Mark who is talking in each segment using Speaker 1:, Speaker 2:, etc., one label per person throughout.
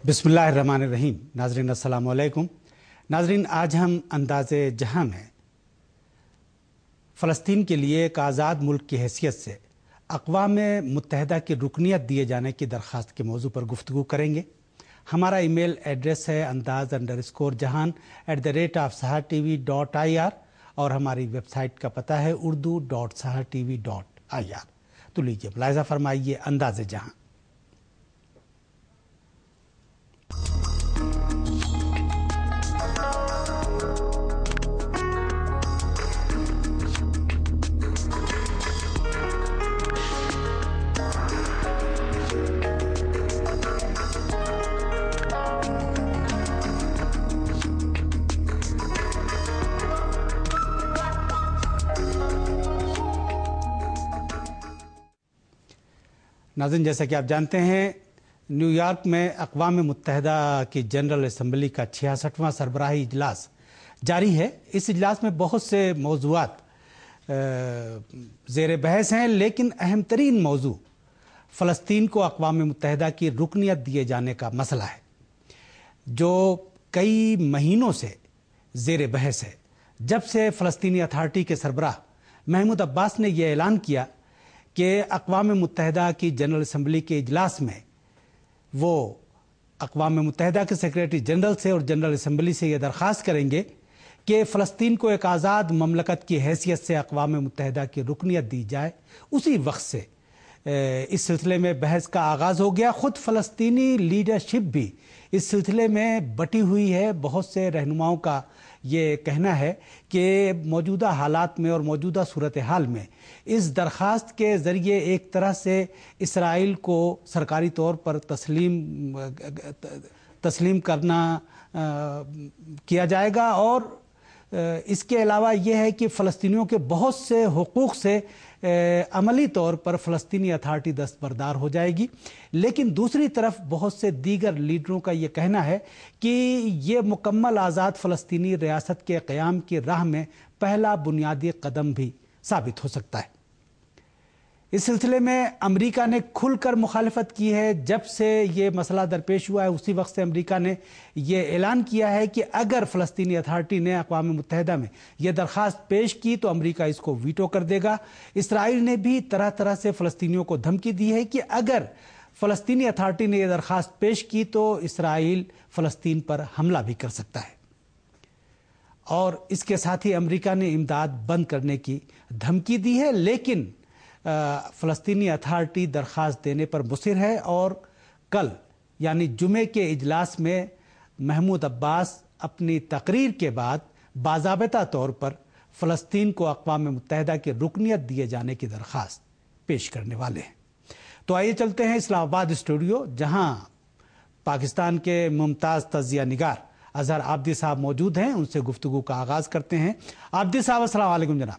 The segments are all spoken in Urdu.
Speaker 1: बिस्मिल्लाहिर्रहमानिर्रहीम। नाजरीन अस्सलाम वालेकुम। नाजरीन, आज हम अंदाज़े जहां में फ़लस्तीन के लिए एक आज़ाद मुल्क की हैसियत से अक़वाम मुत्तहिदा की रुकनियत दिए जाने की दरख्वास्त के मौजू पर गुफ्तगू करेंगे। हमारा ईमेल एड्रेस है andaz_jahan@sahartv.ir और हमारी वेबसाइट का पता है urdu.sahartv.ir। तो लीजिए मुलाहिज़ा फरमाइए अंदाज़े जहां। नाज़रीन, जैसा कि आप जानते हैं, न्यूयॉर्क में अक़वाम मुत्तहिदा की जनरल असम्बली का 66वां सरबराही इजलास जारी है। इस इजलास में बहुत से मौज़ूआत ज़ेर बहस हैं, लेकिन अहम तरीन मौजू फ़लस्तीन को अक़वाम मुत्तहिदा की रुकनियत दिए जाने का मसला है, जो कई महीनों से ज़ेर बहस है। जब से फ़लस्तीनी अथॉरिटी के सरबराह महमूद अब्बास ने यह ऐलान किया कि अक़वाम मुत्तहिदा की जनरल असम्बली के इजलास में वो अक़वाम मुत्तहिदा के सेक्रेटरी जनरल से और जनरल असम्बली से ये दरख्वास्त करेंगे कि फ़लस्तीन को एक आज़ाद ममलकत की हैसियत से अक़वाम मुत्तहिदा की रुकनियत दी जाए, उसी वक्त से इस सिलसिले में बहस का आगाज़ हो गया। ख़ुद फ़लस्तीनी लीडरशिप भी इस सिलसिले में बटी हुई है। बहुत से रहनुमाओं का ये कहना है कि मौजूदा हालात में और मौजूदा सूरत हाल में इस दरख्वास्त के ज़रिए एक तरह से इसराइल को सरकारी तौर पर तस्लीम करना किया जाएगा, और इसके अलावा यह है कि फ़लस्तीनियों के बहुत से हुकूक़ से अमली तौर पर फ़लस्तीनी अथॉरिटी दस्तबरदार हो जाएगी। लेकिन दूसरी तरफ बहुत से दीगर लीडरों का ये कहना है कि ये मुकम्मल आज़ाद फ़लस्तीनी रियासत के क़याम की राह में पहला बुनियादी कदम भी साबित हो सकता है। इस सिलसिले में अमेरिका ने खुलकर मुखालफत की है। जब से ये मसला दरपेश हुआ है, उसी वक्त से अमेरिका ने ये ऐलान किया है कि अगर फ़लस्तीनी अथॉरिटी ने अक़वाम मुत्तहिदा में यह दरख्वास्त पेश की तो अमेरिका इसको वीटो कर देगा। इसराइल ने भी तरह तरह से फ़लस्तीनियों को धमकी दी है कि अगर फ़लस्तीनी अथॉरिटी ने यह दरख्वास्त पेश की तो इसराइल फ़लस्तीन पर हमला भी कर सकता है, और इसके साथ ही अमेरिका ने इमदाद बंद करने की धमकी दी है। लेकिन फ़लस्तीनी अथॉरिटी दरख्वास्त देने पर मुसिर है, और कल यानी जुमे के इजलास में महमूद अब्बास अपनी तकरीर के बाद बाज़ाबिता तौर पर फ़लस्तीन को अक़वाम मुत्तहिदा की रुकनियत दिए जाने की दरख्वास्त पेश करने वाले हैं। तो आइए चलते हैं इस्लामाबाद स्टूडियो, जहां पाकिस्तान के मुमताज़ तज़िया निगार अज़हर आबदी साहब मौजूद हैं। उनसे गुफ्तगू का आगाज़ करते हैं। आबदी साहब, अस्सलाम वालेकुम जनाब।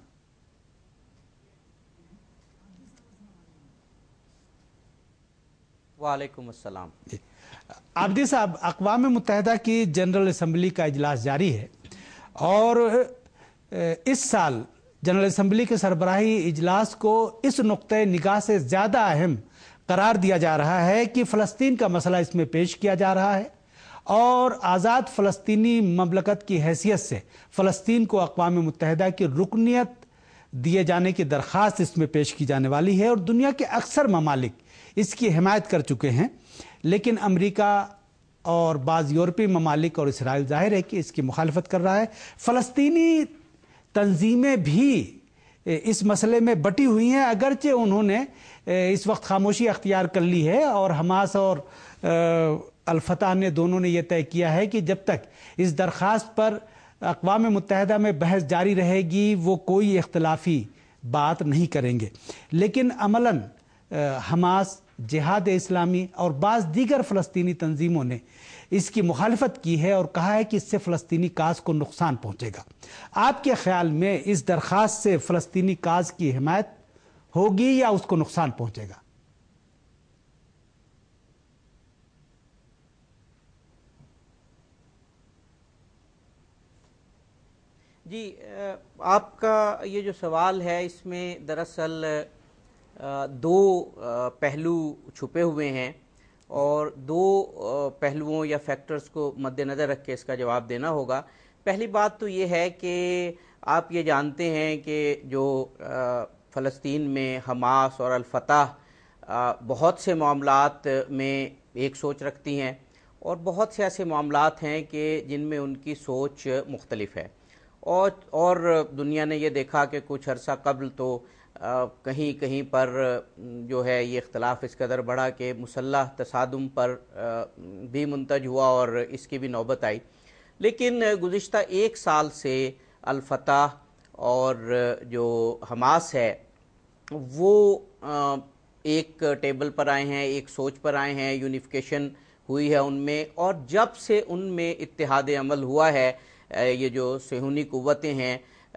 Speaker 2: वालेकुम अस्सलाम।
Speaker 1: आबदी साहब, अक़वाम मुत्तहिदा की जनरल असम्बली का इजलास जारी है, और इस साल जनरल असम्बली के सरबराही इजलास को इस नुक्ते निगाह से ज़्यादा अहम करार दिया जा रहा है कि फ़लस्तीन का मसला इसमें पेश किया जा रहा है, और आज़ाद फ़लस्तीनी ममलकत की हैसियत से फ़लस्तीन को अक़वाम मुत्तहिदा की रुकनियत दिए जाने की दरख्वास्त इसमें पेश की जाने वाली है। और दुनिया के अक्सर ममालिक इसकी हिमायत कर चुके हैं, लेकिन अमेरिका और बाज़ यूरोपीय ममालिक और इसराइल ज़ाहिर है कि इसकी मुखालफत कर रहा है। फ़लस्तीनी तंजीमें भी इस मसले में बटी हुई हैं, अगरचे उन्होंने इस वक्त खामोशी अख्तियार कर ली है, और हमास और अल-फतह ने दोनों ने यह तय किया है कि जब तक इस दरख्वास्त पर अक़वाम मुत्तहिदा में बहस जारी रहेगी वो कोई इख्तिलाफ़ी बात नहीं करेंगे। लेकिन अमलन हमास, जिहाद इस्लामी और बाज़ दीगर फ़लस्तीनी तंजीमों ने इसकी मुखालफत की है और कहा है कि इससे फ़लस्तीनी काज को नुकसान पहुँचेगा। आपके ख्याल में इस दरख्वास्त से फ़लस्तीनी काज की हिमायत होगी या उसको नुकसान पहुँचेगा?
Speaker 2: जी, आपका ये जो सवाल है इसमें दरअसल दो पहलू छुपे हुए हैं, اور دو پہلوؤں یا فیکٹرز کو مد نظر رکھ کے اس کا جواب دینا ہوگا۔ پہلی بات تو یہ ہے کہ آپ یہ جانتے ہیں کہ جو فلسطین میں حماس اور الفتح بہت سے معاملات میں ایک سوچ رکھتی ہیں، اور بہت سے ایسے معاملات ہیں کہ جن میں ان کی سوچ مختلف ہے، اور دنیا نے یہ دیکھا کہ کچھ عرصہ قبل تو کہیں کہیں پر جو ہے یہ اختلاف اس قدر بڑھا کہ مسلح تصادم پر بھی منتج ہوا اور اس کی بھی نوبت آئی۔ لیکن گزشتہ ایک سال سے الفتح اور جو حماس ہے وہ ایک ٹیبل پر آئے ہیں، ایک سوچ پر آئے ہیں، یونیفیکیشن ہوئی ہے ان میں، اور جب سے ان میں اتحاد عمل ہوا ہے یہ جو صہیونی قوتیں ہیں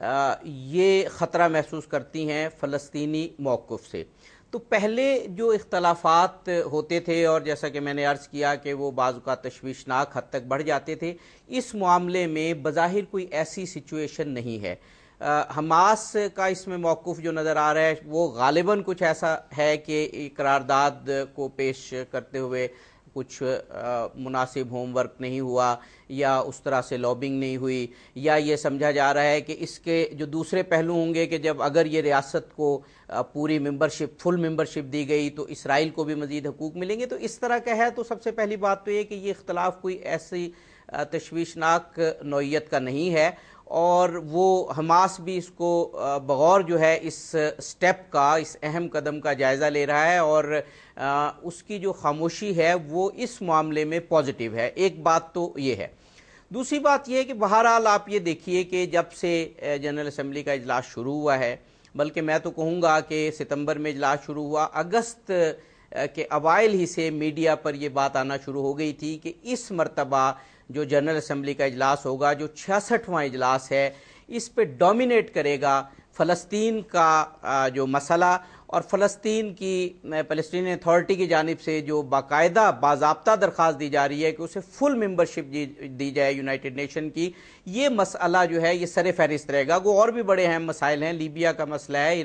Speaker 2: یہ خطرہ محسوس کرتی ہیں فلسطینی موقف سے۔ تو پہلے جو اختلافات ہوتے تھے اور جیسا کہ میں نے عرض کیا کہ وہ بعض اوقات تشویشناک حد تک بڑھ جاتے تھے، اس معاملے میں بظاہر کوئی ایسی سچویشن نہیں ہے۔ حماس کا اس میں موقف جو نظر آ رہا ہے وہ غالباً کچھ ایسا ہے کہ قرارداد کو پیش کرتے ہوئے کچھ مناسب ہوم ورک نہیں ہوا، یا اس طرح سے لابنگ نہیں ہوئی، یا یہ سمجھا جا رہا ہے کہ اس کے جو دوسرے پہلو ہوں گے کہ جب اگر یہ ریاست کو پوری ممبرشپ، فل ممبرشپ دی گئی تو اسرائیل کو بھی مزید حقوق ملیں گے۔ تو اس طرح کا ہے، تو سب سے پہلی بات تو یہ کہ یہ اختلاف کوئی ایسی تشویشناک نوعیت کا نہیں ہے، اور وہ حماس بھی اس کو بغور جو ہے اس سٹیپ کا، اس اہم قدم کا جائزہ لے رہا ہے، اور اس کی جو خاموشی ہے وہ اس معاملے میں پازیٹیو ہے۔ ایک بات تو یہ ہے۔ دوسری بات یہ ہے کہ بہرحال آپ یہ دیکھیے کہ جب سے جنرل اسمبلی کا اجلاس شروع ہوا ہے، بلکہ میں تو کہوں گا کہ ستمبر میں اجلاس شروع ہوا، اگست کے اوائل ہی سے میڈیا پر یہ بات آنا شروع ہو گئی تھی کہ اس مرتبہ جو جنرل اسمبلی کا اجلاس ہوگا، جو 66واں اجلاس ہے، اس پہ ڈومینیٹ کرے گا فلسطین کا جو مسئلہ، اور فلسطین کی فلسطینی اتھارٹی کی جانب سے جو باقاعدہ باضابطہ درخواست دی جا رہی ہے کہ اسے فل ممبرشپ دی جائے یونائٹڈ نیشن کی، یہ مسئلہ جو ہے یہ سر فہرست رہے گا۔ وہ اور بھی بڑے اہم مسائل ہیں، لیبیا کا مسئلہ ہے،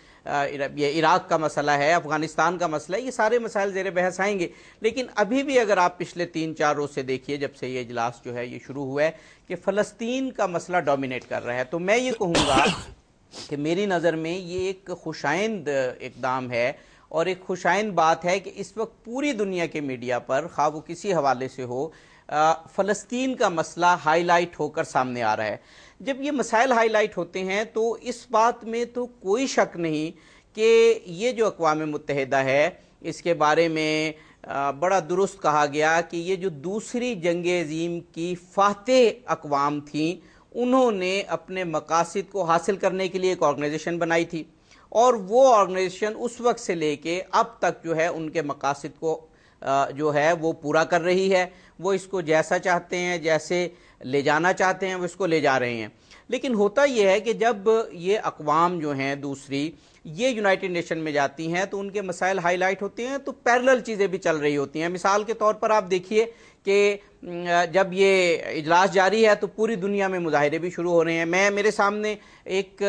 Speaker 2: یہ عراق کا مسئلہ ہے، افغانستان کا مسئلہ ہے، یہ سارے مسائل زیر بحث آئیں گے۔ لیکن ابھی بھی اگر آپ پچھلے 3-4 روز سے دیکھیے جب سے یہ اجلاس جو ہے یہ شروع ہوا ہے کہ فلسطین کا مسئلہ ڈومینیٹ کر رہا ہے، تو میں یہ کہوں گا کہ میری نظر میں یہ ایک خوشائند اقدام ہے، اور ایک خوشائند بات ہے کہ اس وقت پوری دنیا کے میڈیا پر، خواہ وہ کسی حوالے سے ہو، فلسطین کا مسئلہ ہائی لائٹ ہو کر سامنے آ رہا ہے۔ جب یہ مسائل ہائی لائٹ ہوتے ہیں تو اس بات میں تو کوئی شک نہیں کہ یہ جو اقوام متحدہ ہے اس کے بارے میں بڑا درست کہا گیا کہ یہ جو دوسری جنگ عظیم کی فاتح اقوام تھیں، انہوں نے اپنے مقاصد کو حاصل کرنے کے لیے ایک آرگنائزیشن بنائی تھی، اور وہ آرگنائزیشن اس وقت سے لے کے اب تک جو ہے ان کے مقاصد کو جو ہے وہ پورا کر رہی ہے۔ وہ اس کو جیسا چاہتے ہیں، جیسے لے جانا چاہتے ہیں، وہ اس کو لے جا رہے ہیں۔ لیکن ہوتا یہ ہے کہ جب یہ اقوام جو ہیں دوسری یہ یونائٹڈ نیشن میں جاتی ہیں تو ان کے مسائل ہائی لائٹ ہوتے ہیں، تو پیرلل چیزیں بھی چل رہی ہوتی ہیں۔ مثال کے طور پر آپ دیکھیے کہ جب یہ اجلاس جاری ہے تو پوری دنیا میں مظاہرے بھی شروع ہو رہے ہیں۔ میرے سامنے ایک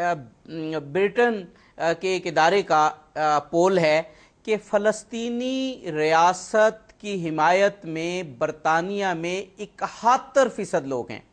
Speaker 2: برٹن کے ایک ادارے کا پول ہے کہ فلسطینی ریاست کی حمایت میں برطانیہ میں 71% لوگ ہیں،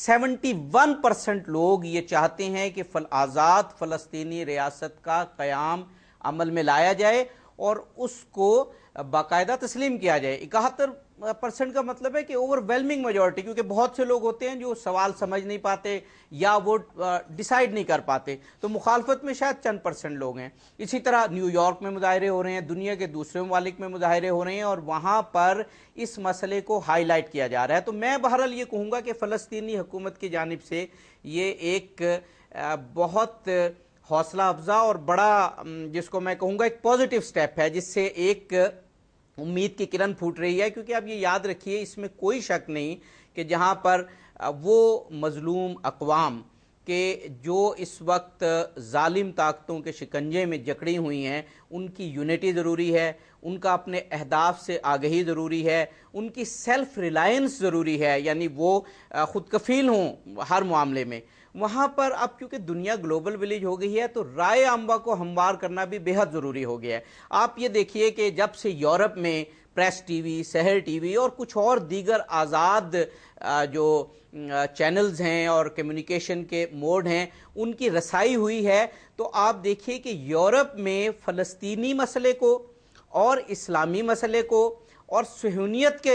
Speaker 2: 71% لوگ یہ چاہتے ہیں کہ آزاد فلسطینی ریاست کا قیام عمل میں لایا جائے اور اس کو باقاعدہ تسلیم کیا جائے۔ 71% کا مطلب ہے کہ اوور ویلمنگ میجورٹی، کیونکہ بہت سے لوگ ہوتے ہیں جو سوال سمجھ نہیں پاتے یا وہ ڈیسائیڈ نہیں کر پاتے، تو مخالفت میں شاید چند % لوگ ہیں۔ اسی طرح نیو یارک میں مظاہرے ہو رہے ہیں، دنیا کے دوسرے ممالک میں مظاہرے ہو رہے ہیں، اور وہاں پر اس مسئلے کو ہائی لائٹ کیا جا رہا ہے۔ تو میں بہرحال یہ کہوں گا کہ فلسطینی حکومت کی جانب سے یہ ایک بہت حوصلہ افزا اور بڑا، جس کو میں کہوں گا ایک پازیٹیو سٹیپ ہے، جس سے ایک امید کی کرن پھوٹ رہی ہے۔ کیونکہ اب یہ یاد رکھیے اس میں کوئی شک نہیں کہ جہاں پر وہ مظلوم اقوام کہ جو اس وقت ظالم طاقتوں کے شکنجے میں جکڑی ہوئی ہیں، ان کی یونٹی ضروری ہے، ان کا اپنے اہداف سے آگہی ضروری ہے، ان کی سیلف ریلائنس ضروری ہے، یعنی وہ خود کفیل ہوں ہر معاملے میں۔ وہاں پر اب کیونکہ دنیا گلوبل ولیج ہو گئی ہے تو رائے عامہ کو ہموار کرنا بھی بے حد ضروری ہو گیا ہے۔ آپ یہ دیکھیے کہ جب سے یورپ میں پریس ٹی وی، سحر ٹی وی اور کچھ اور دیگر آزاد جو چینلز ہیں اور کمیونیکیشن کے موڈ ہیں ان کی رسائی ہوئی ہے، تو آپ دیکھیے کہ یورپ میں فلسطینی مسئلے کو اور اسلامی مسئلے کو اور صہیونیت کے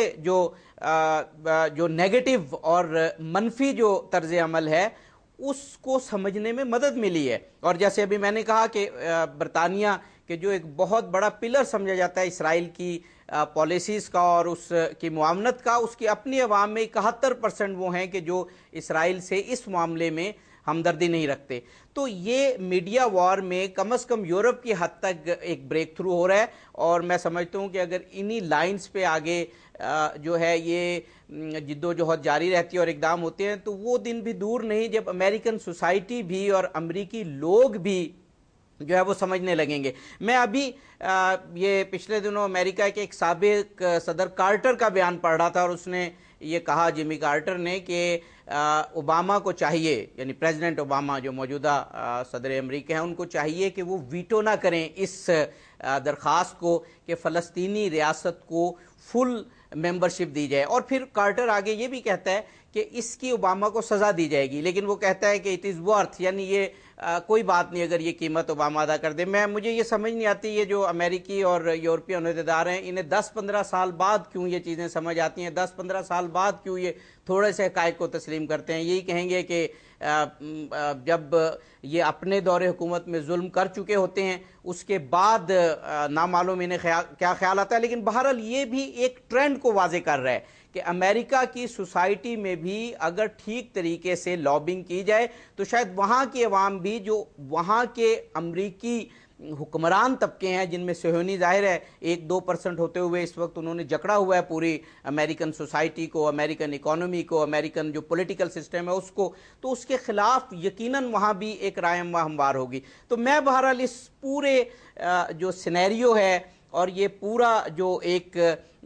Speaker 2: جو نیگیٹو اور منفی جو طرز عمل ہے اس کو سمجھنے میں مدد ملی ہے۔ اور جیسے ابھی میں نے کہا کہ برطانیہ کہ جو ایک بہت بڑا پلر سمجھا جاتا ہے اسرائیل کی پالیسیز کا اور اس کی معاونت کا، اس کی اپنی عوام میں 71% وہ ہیں کہ جو اسرائیل سے اس معاملے میں ہمدردی نہیں رکھتے۔ تو یہ میڈیا وار میں کم از کم یورپ کی حد تک ایک بریک تھرو ہو رہا ہے، اور میں سمجھتا ہوں کہ اگر انہی لائنز پہ آگے جو ہے یہ جدوجہد جاری رہتی ہے اور اقدام ہوتے ہیں تو وہ دن بھی دور نہیں جب امریکن سوسائٹی بھی اور امریکی لوگ بھی جو ہے وہ سمجھنے لگیں گے۔ میں ابھی یہ پچھلے دنوں امریکہ کے ایک سابق صدر کارٹر کا بیان پڑھ رہا تھا، اور اس نے یہ کہا، جیمی کارٹر نے، کہ اوباما کو چاہیے، یعنی پریزیڈنٹ اوباما جو موجودہ صدر امریکہ ہیں، ان کو چاہیے کہ وہ ویٹو نہ کریں اس درخواست کو کہ فلسطینی ریاست کو فل ممبرشپ دی جائے۔ اور پھر کارٹر آگے یہ بھی کہتا ہے کہ اس کی اوباما کو سزا دی جائے گی، لیکن وہ کہتا ہے کہ اٹ از ورتھ، یعنی یہ کوئی بات نہیں اگر یہ قیمت اوباما ادا کر دے۔ مجھے یہ سمجھ نہیں آتی یہ جو امریکی اور یورپی عہدیدار ہیں انہیں 10-15 سال بعد کیوں یہ چیزیں سمجھ آتی ہیں، 10-15 سال بعد کیوں یہ تھوڑے سے حقائق کو تسلیم کرتے ہیں۔ یہی کہیں گے کہ جب یہ اپنے دور حکومت میں ظلم کر چکے ہوتے ہیں اس کے بعد نامعلوم انہیں کیا خیال آتا ہے، لیکن بہرحال یہ بھی ایک ٹرینڈ کو واضح کر رہا ہے کہ امریکہ کی سوسائٹی میں بھی اگر ٹھیک طریقے سے لابنگ کی جائے تو شاید وہاں کی عوام بھی، جو وہاں کے امریکی حکمران طبقے ہیں جن میں صہیونی ظاہر ہے 1-2% ہوتے ہوئے اس وقت انہوں نے جکڑا ہوا ہے پوری امریکن سوسائٹی کو، امریکن اکانومی کو، امریکن جو پولیٹیکل سسٹم ہے اس کو، تو اس کے خلاف یقیناً وہاں بھی ایک رائے ہموار ہوگی۔ تو میں بہرحال اس پورے جو سینیریو ہے اور یہ پورا جو ایک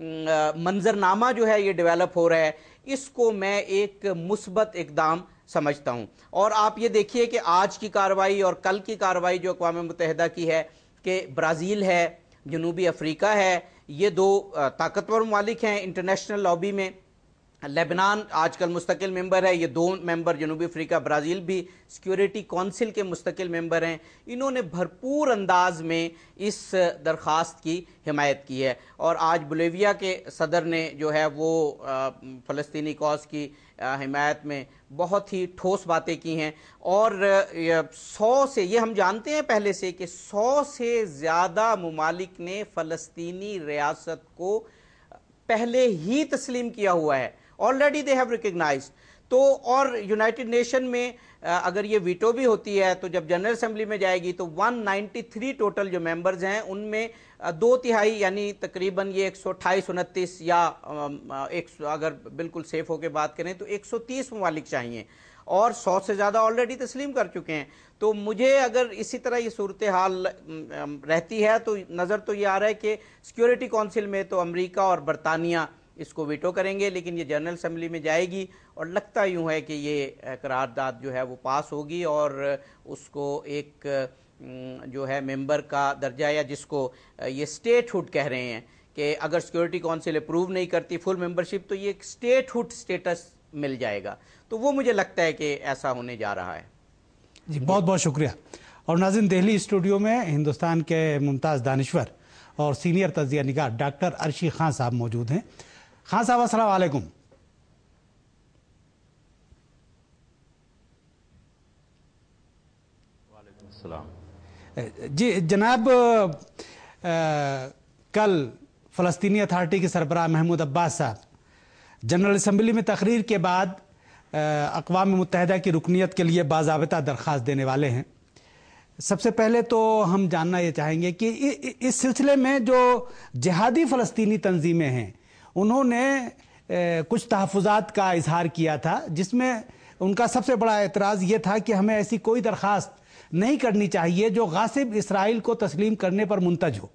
Speaker 2: منظرنامہ جو ہے یہ ڈیولپ ہو رہا ہے، اس کو میں ایک مثبت اقدام سمجھتا ہوں۔ اور آپ یہ دیکھیے کہ آج کی کارروائی اور کل کی کارروائی جو اقوام متحدہ کی ہے کہ برازیل ہے، جنوبی افریقہ ہے، یہ 2 طاقتور ممالک ہیں انٹرنیشنل لابی میں۔ لبنان آج کل مستقل ممبر ہے، یہ 2 ممبر جنوبی افریقہ، برازیل بھی سیکیورٹی کونسل کے مستقل ممبر ہیں۔ انہوں نے بھرپور انداز میں اس درخواست کی حمایت کی ہے، اور آج بولیویا کے صدر نے جو ہے وہ فلسطینی کاز کی حمایت میں بہت ہی ٹھوس باتیں کی ہیں، اور 100 سے، یہ ہم جانتے ہیں پہلے سے کہ 100 سے زیادہ ممالک نے فلسطینی ریاست کو پہلے ہی تسلیم کیا ہوا ہے، already they have recognized۔ تو اور یونائٹڈ نیشن میں اگر یہ ویٹو بھی ہوتی ہے تو جب جنرل اسمبلی میں جائے گی تو 193 ٹوٹل جو ممبرز ہیں ان میں 2/3 یعنی تقریباً یہ 128-129 یا اگر بالکل سیف ہو کے بات کریں تو 130 ممالک چاہیے، اور 100 سے زیادہ آلریڈی تسلیم کر چکے ہیں۔ تو مجھے اگر اسی طرح یہ صورتحال رہتی ہے تو نظر تو یہ آ رہا ہے کہ سیکیورٹی کونسل میں تو امریکہ اور برطانیہ اس کو ویٹو کریں گے، لیکن یہ جنرل اسمبلی میں جائے گی اور لگتا یوں ہے کہ یہ قرارداد جو ہے وہ پاس ہوگی، اور اس کو ایک جو ہے ممبر کا درجہ، یا جس کو یہ اسٹیٹ ہوڈ کہہ رہے ہیں کہ اگر سیکیورٹی کونسل اپروو نہیں کرتی فل ممبرشپ تو یہ ایک اسٹیٹ ہوڈ سٹیٹس مل جائے گا۔ تو وہ مجھے لگتا ہے کہ ایسا ہونے جا رہا ہے۔
Speaker 1: جی بہت بہت شکریہ۔ اور ناظرین، دہلی اسٹوڈیو میں ہندوستان کے ممتاز دانشور اور سینئر تجزیہ نگار ڈاکٹر عرشی خان صاحب موجود ہیں۔ خان صاحب السلام علیکم۔
Speaker 3: وعلیکم السلام۔
Speaker 1: جی جناب، کل فلسطینی اتھارٹی کے سربراہ محمود عباس صاحب جنرل اسمبلی میں تقریر کے بعد اقوام متحدہ کی رکنیت کے لیے باضابطہ درخواست دینے والے ہیں۔ سب سے پہلے تو ہم جاننا یہ چاہیں گے کہ اس سلسلے میں جو جہادی فلسطینی تنظیمیں ہیں انہوں نے کچھ تحفظات کا اظہار کیا تھا، جس میں ان کا سب سے بڑا اعتراض یہ تھا کہ ہمیں ایسی کوئی درخواست نہیں کرنی چاہیے جو غاصب اسرائیل کو تسلیم کرنے پر منتج ہو۔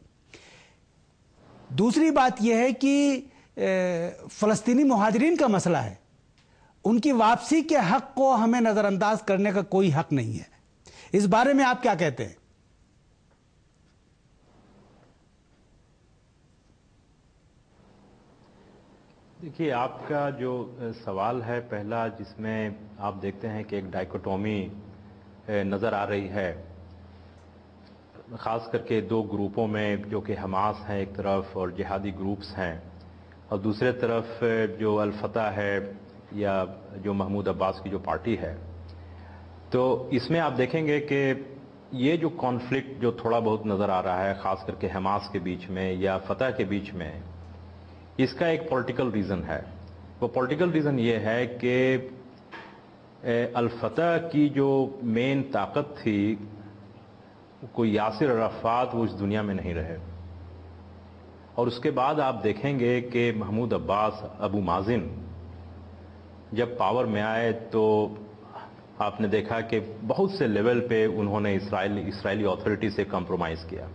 Speaker 1: دوسری بات یہ ہے کہ فلسطینی مہاجرین کا مسئلہ ہے، ان کی واپسی کے حق کو ہمیں نظر انداز کرنے کا کوئی حق نہیں ہے۔ اس بارے میں آپ کیا کہتے ہیں؟
Speaker 3: دیکھیے آپ کا جو سوال ہے پہلا، جس میں آپ دیکھتے ہیں کہ ایک ڈائیکوٹومی نظر آ رہی ہے، خاص کر کے دو گروپوں میں، جو کہ حماس ہیں ایک طرف اور جہادی گروپس ہیں، اور دوسرے طرف جو الفتح ہے یا جو محمود عباس کی جو پارٹی ہے. تو اس میں آپ دیکھیں گے کہ یہ جو کانفلکٹ جو تھوڑا بہت نظر آ رہا ہے، خاص کر کے حماس کے بیچ میں یا فتح کے بیچ میں، اس کا ایک پولیٹیکل ریزن ہے. وہ پولیٹیکل ریزن یہ ہے کہ الفتح کی جو مین طاقت تھی، کوئی یاسر عرفات، وہ اس دنیا میں نہیں رہے. اور اس کے بعد آپ دیکھیں گے کہ محمود عباس، ابو مازن جب پاور میں آئے تو آپ نے دیکھا کہ بہت سے لیول پہ انہوں نے اسرائیلی اتھارٹی سے کمپرومائز کیا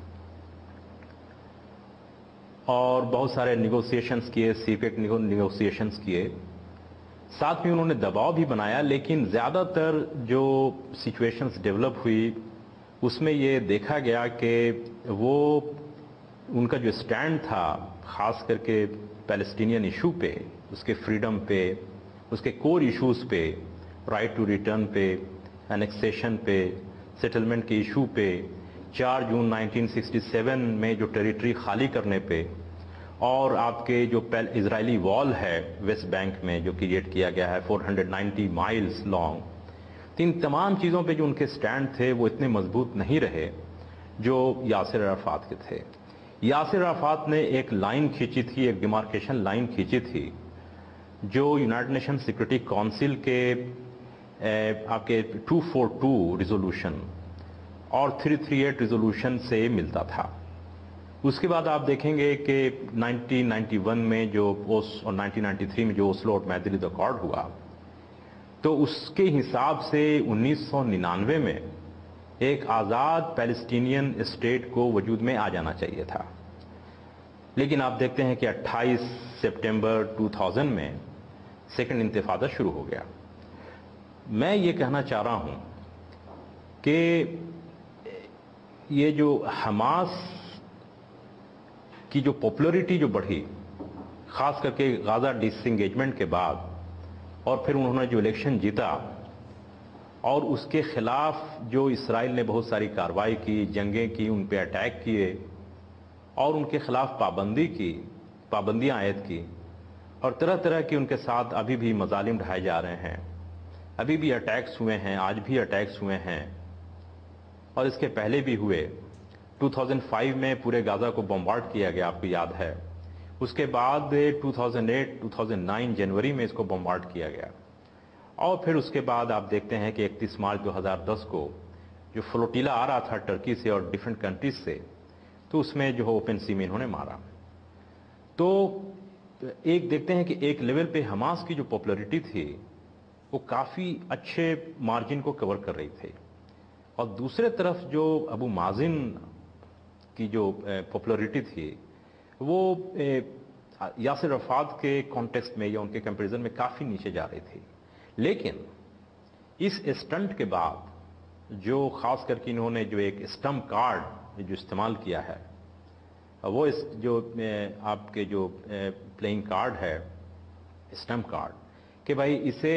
Speaker 3: اور بہت سارے نیگوسیشنز کیے، سیکرٹ نیگوسیشنز کیے، ساتھ میں انہوں نے دباؤ بھی بنایا. لیکن زیادہ تر جو سچویشنز ڈیولپ ہوئی اس میں یہ دیکھا گیا کہ وہ ان کا جو سٹینڈ تھا، خاص کر کے پیلسٹینین ایشو پہ، اس کے فریڈم پہ، اس کے کور ایشوز پہ، رائٹ ٹو ریٹرن پہ، انیکسیشن پہ، سیٹلمنٹ کے ایشو پہ، 4 جون 1967 میں جو ٹیریٹری خالی کرنے پہ، اور آپ کے جو اسرائیلی وال ہے ویسٹ بینک میں جو کریٹ کیا گیا ہے 490 مائلز لانگ. ان تمام چیزوں پہ جو ان کے سٹینڈ تھے وہ اتنے مضبوط نہیں رہے جو یاسر عرفات کے تھے. یاسر عرفات نے ایک لائن کھینچی تھی، ایک ڈیمارکیشن لائن کھینچی تھی، جو یونائٹڈ نیشن سیکورٹی کونسل کے آپ کے 242 ریزولوشن اور 338 ریزولوشن سے ملتا تھا. اس کے بعد آپ دیکھیں گے کہ 1991 میں جو اور 1993 میں جو اوسلو اور میدرید ایکارڈ ہوا، تو اس کے حساب سے 1999 میں ایک آزاد پیلسٹینین اسٹیٹ کو وجود میں آ جانا چاہیے تھا. لیکن آپ دیکھتے ہیں کہ 28 سپٹمبر 2000 میں سیکنڈ انتفاضہ شروع ہو گیا. میں یہ کہنا چاہ رہا ہوں کہ یہ جو حماس کی جو پاپولرٹی جو بڑھی، خاص کر کے غازہ ڈس انگیجمنٹ کے بعد، اور پھر انہوں نے جو الیکشن جیتا اور اس کے خلاف جو اسرائیل نے بہت ساری کارروائی کی، جنگیں کی، ان پہ اٹیک کیے اور ان کے خلاف پابندیاں عائد کی، اور طرح طرح کی ان کے ساتھ ابھی بھی مظالم ڈھائے جا رہے ہیں. ابھی بھی اٹیکس ہوئے ہیں، آج بھی اٹیکس ہوئے ہیں، اور اس کے پہلے بھی ہوئے. 2005 میں پورے غازہ کو بمبارڈ کیا گیا، آپ کو یاد ہے. اس کے بعد 2009 جنوری میں اس کو بمبارڈ کیا گیا. اور پھر اس کے بعد آپ دیکھتے ہیں کہ 31 مارچ 2010 کو جو فلوٹیلا آ رہا تھا ٹرکی سے اور ڈیفرنٹ کنٹریز سے، تو اس میں جو اوپن سی میں انہوں نے مارا. تو ایک دیکھتے ہیں کہ ایک لیول پہ حماس کی جو پاپولرٹی تھی وہ کافی اچھے مارجن کو کور کر رہی تھی، اور دوسرے طرف جو ابو مازن کی جو پاپولرٹی تھی وہ یاسر عرفات کے کانٹیکسٹ میں یا ان کے کمپیریزن میں کافی نیچے جا رہی تھی. لیکن اس اسٹنٹ کے بعد جو خاص کر کے انہوں نے جو ایک اسٹمپ کارڈ جو استعمال کیا ہے، وہ جو آپ کے جو پلئنگ کارڈ ہے، اسٹمپ کارڈ، کہ بھائی اسے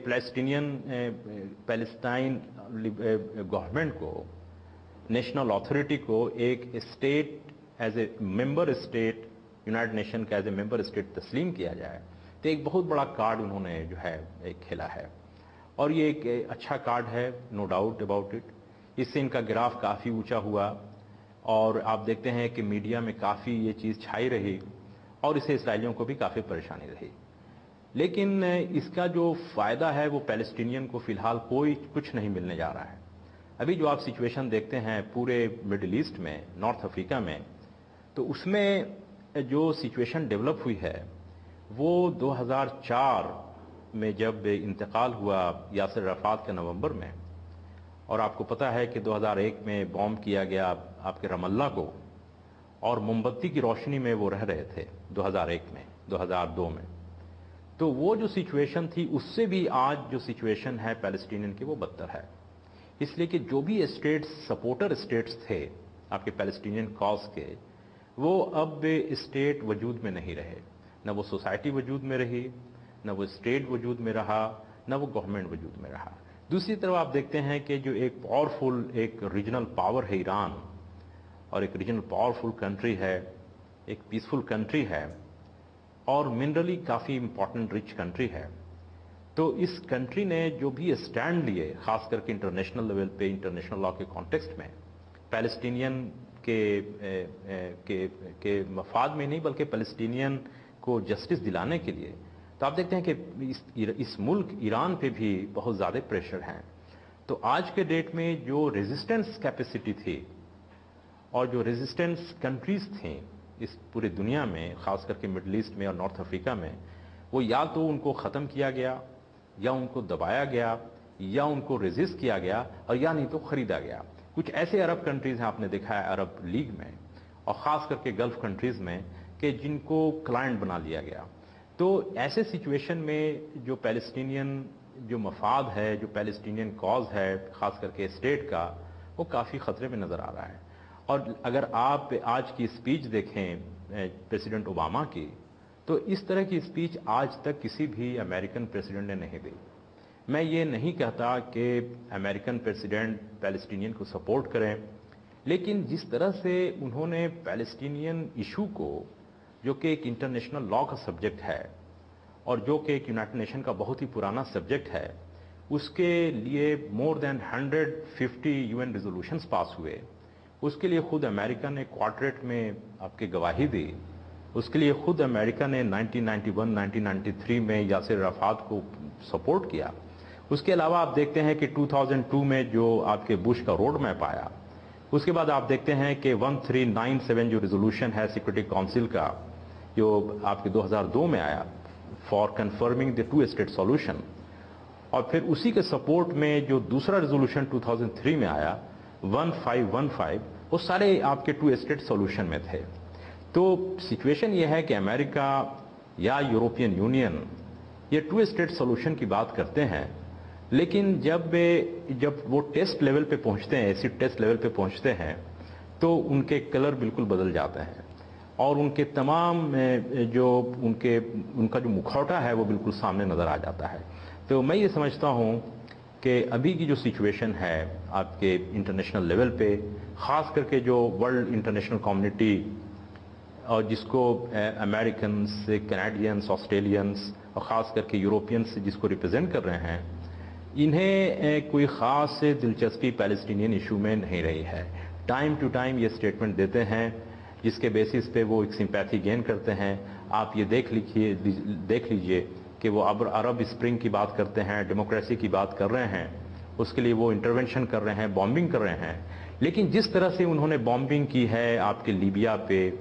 Speaker 3: پیلسٹائن گورنمنٹ کو، نیشنل اتھارٹی کو ایک state as a member state, united nation کا ایز اے ممبر اسٹیٹ تسلیم کیا جائے، تو ایک بہت بڑا کارڈ انہوں نے جو ہے ایک کھیلا ہے. اور یہ ایک اچھا کارڈ ہے، نو ڈاؤٹ اباؤٹ اٹ. اس سے ان کا گراف کافی اونچا ہوا، اور آپ دیکھتے ہیں کہ میڈیا میں کافی یہ چیز چھائی رہی، اور اسے اسرائیلیوں کو بھی کافی پریشانی رہی. لیکن اس کا جو فائدہ ہے وہ پیلسٹینین کو فی الحال کچھ نہیں ملنے جا رہا ہے. ابھی جو آپ سچویشن دیکھتے ہیں پورے مڈل ایسٹ میں، نارتھ افریقہ میں، تو اس میں جو سچویشن ڈیولپ ہوئی ہے وہ 2004 میں جب انتقال ہوا یاسر عرفات کے نومبر میں، اور آپ کو پتہ ہے کہ 2001 میں بومب کیا گیا آپ کے رام اللہ کو، اور موم بتی کی روشنی میں وہ رہ رہے تھے 2001 میں، 2002 میں. تو وہ جو سچویشن تھی اس سے بھی آج جو سچویشن ہے پیلسٹینین کی وہ بدتر ہے. اس لیے کہ جو بھی اسٹیٹس سپورٹر اسٹیٹس تھے آپ کے پیلسٹینین کاز کے، وہ اب اسٹیٹ وجود میں نہیں رہے. نہ وہ سوسائٹی وجود میں رہی، نہ وہ اسٹیٹ وجود میں رہا، نہ وہ گورنمنٹ وجود میں رہا۔ دوسری طرف آپ دیکھتے ہیں کہ جو ایک پاورفل ایک ریجنل پاور ہے ایران، اور ایک ریجنل پاورفل کنٹری ہے، ایک پیسفل کنٹری ہے، اور منرلی کافی امپورٹنٹ رچ کنٹری ہے، تو اس کنٹری نے جو بھی اسٹینڈ لیے، خاص کر کے انٹرنیشنل لیول پہ، انٹرنیشنل لا کے کانٹیکسٹ میں، پیلسٹینین کے مفاد میں نہیں بلکہ پیلسٹینین کو جسٹس دلانے کے لیے، تو آپ دیکھتے ہیں کہ اس ملک ایران پہ بھی بہت زیادہ پریشر ہے۔ تو آج کے ڈیٹ میں جو ریزسٹنس کیپیسٹی تھی اور جو ریزسٹنس کنٹریز تھیں اس پورے دنیا میں، خاص کر کے مڈل ایسٹ میں اور نارتھ افریقہ میں، وہ یا تو ان کو ختم کیا گیا، یا ان کو دبایا گیا، یا ان کو ریزسٹ کیا گیا، اور یا نہیں تو خریدا گیا۔ کچھ ایسے عرب کنٹریز ہیں آپ نے دیکھا ہے عرب لیگ میں، اور خاص کر کے گلف کنٹریز میں، کہ جن کو کلائنٹ بنا لیا گیا۔ تو ایسے سچویشن میں جو پیلسٹینین جو مفاد ہے، جو پیلسٹینین کاز ہے، خاص کر کے اسٹیٹ کا، وہ کافی خطرے میں نظر آ رہا ہے۔ اور اگر آپ آج کی اسپیچ دیکھیں پریزیڈنٹ اوباما کی، تو اس طرح کی اسپیچ آج تک کسی بھی امریکن پریزیڈنٹ نے نہیں دی۔ میں یہ نہیں کہتا کہ امریکن پریزیڈنٹ پیلسٹینین کو سپورٹ کریں، لیکن جس طرح سے انہوں نے پیلسٹینین ایشو کو، جو کہ ایک انٹرنیشنل لا کا سبجیکٹ ہے اور جو کہ ایک یونائٹڈ نیشن کا بہت ہی پرانا سبجیکٹ ہے، اس کے لیے مور دین 150 UN ریزولوشنز پاس ہوئے، اس کے لیے خود امریکہ نے کوارٹریٹ میں آپ کی گواہی دی، اس کے لیے خود امریکہ نے 1991 1993 میں یاسر عرفات کو سپورٹ کیا۔ اس کے علاوہ آپ دیکھتے ہیں کہ 2002 میں جو آپ کے بش کا روڈ میپ آیا، اس کے بعد آپ دیکھتے ہیں کہ 1397 جو ریزولوشن ہے سیکورٹی کونسل کا، جو آپ کے 2002 میں آیا for confirming the 2 state solution, اور پھر اسی کے سپورٹ میں جو دوسرا ریزولوشن 2003 میں آیا 1515، وہ سارے آپ کے 2 اسٹیٹ سولوشن میں تھے۔ تو سچویشن یہ ہے کہ امریکہ یا یورپین یونین یہ 2 اسٹیٹ سولوشن کی بات کرتے ہیں، لیکن جب وہ ٹیسٹ لیول پہ پہنچتے ہیں، ایسڈ ٹیسٹ لیول پہ پہنچتے ہیں، تو ان کے کلر بالکل بدل جاتے ہیں، اور ان کے تمام ان کا جو مکھوٹا ہے وہ بالکل سامنے نظر آ جاتا ہے۔ تو میں یہ سمجھتا ہوں کہ ابھی کی جو سچویشن ہے آپ کے انٹرنیشنل لیول پہ، خاص کر کے جو ورلڈ انٹرنیشنل کمیونٹی، اور جس کو امریکنس، کینیڈینس، آسٹریلینس اور خاص کر کے یوروپینس جس کو ریپرزینٹ کر رہے ہیں، انہیں کوئی خاص دلچسپی پیلسٹینین ایشو میں نہیں رہی ہے۔ ٹائم ٹو ٹائم یہ سٹیٹمنٹ دیتے ہیں جس کے بیسس پہ وہ ایک سمپیتھی گین کرتے ہیں۔ آپ یہ دیکھ لیجئے کہ وہ عرب اسپرنگ کی بات کرتے ہیں، ڈیموکریسی کی بات کر رہے ہیں، اس کے لیے وہ انٹرونشن کر رہے ہیں، بامبنگ کر رہے ہیں، لیکن جس طرح سے انہوں نے بامبنگ کی ہے آپ کے لیبیا پہ،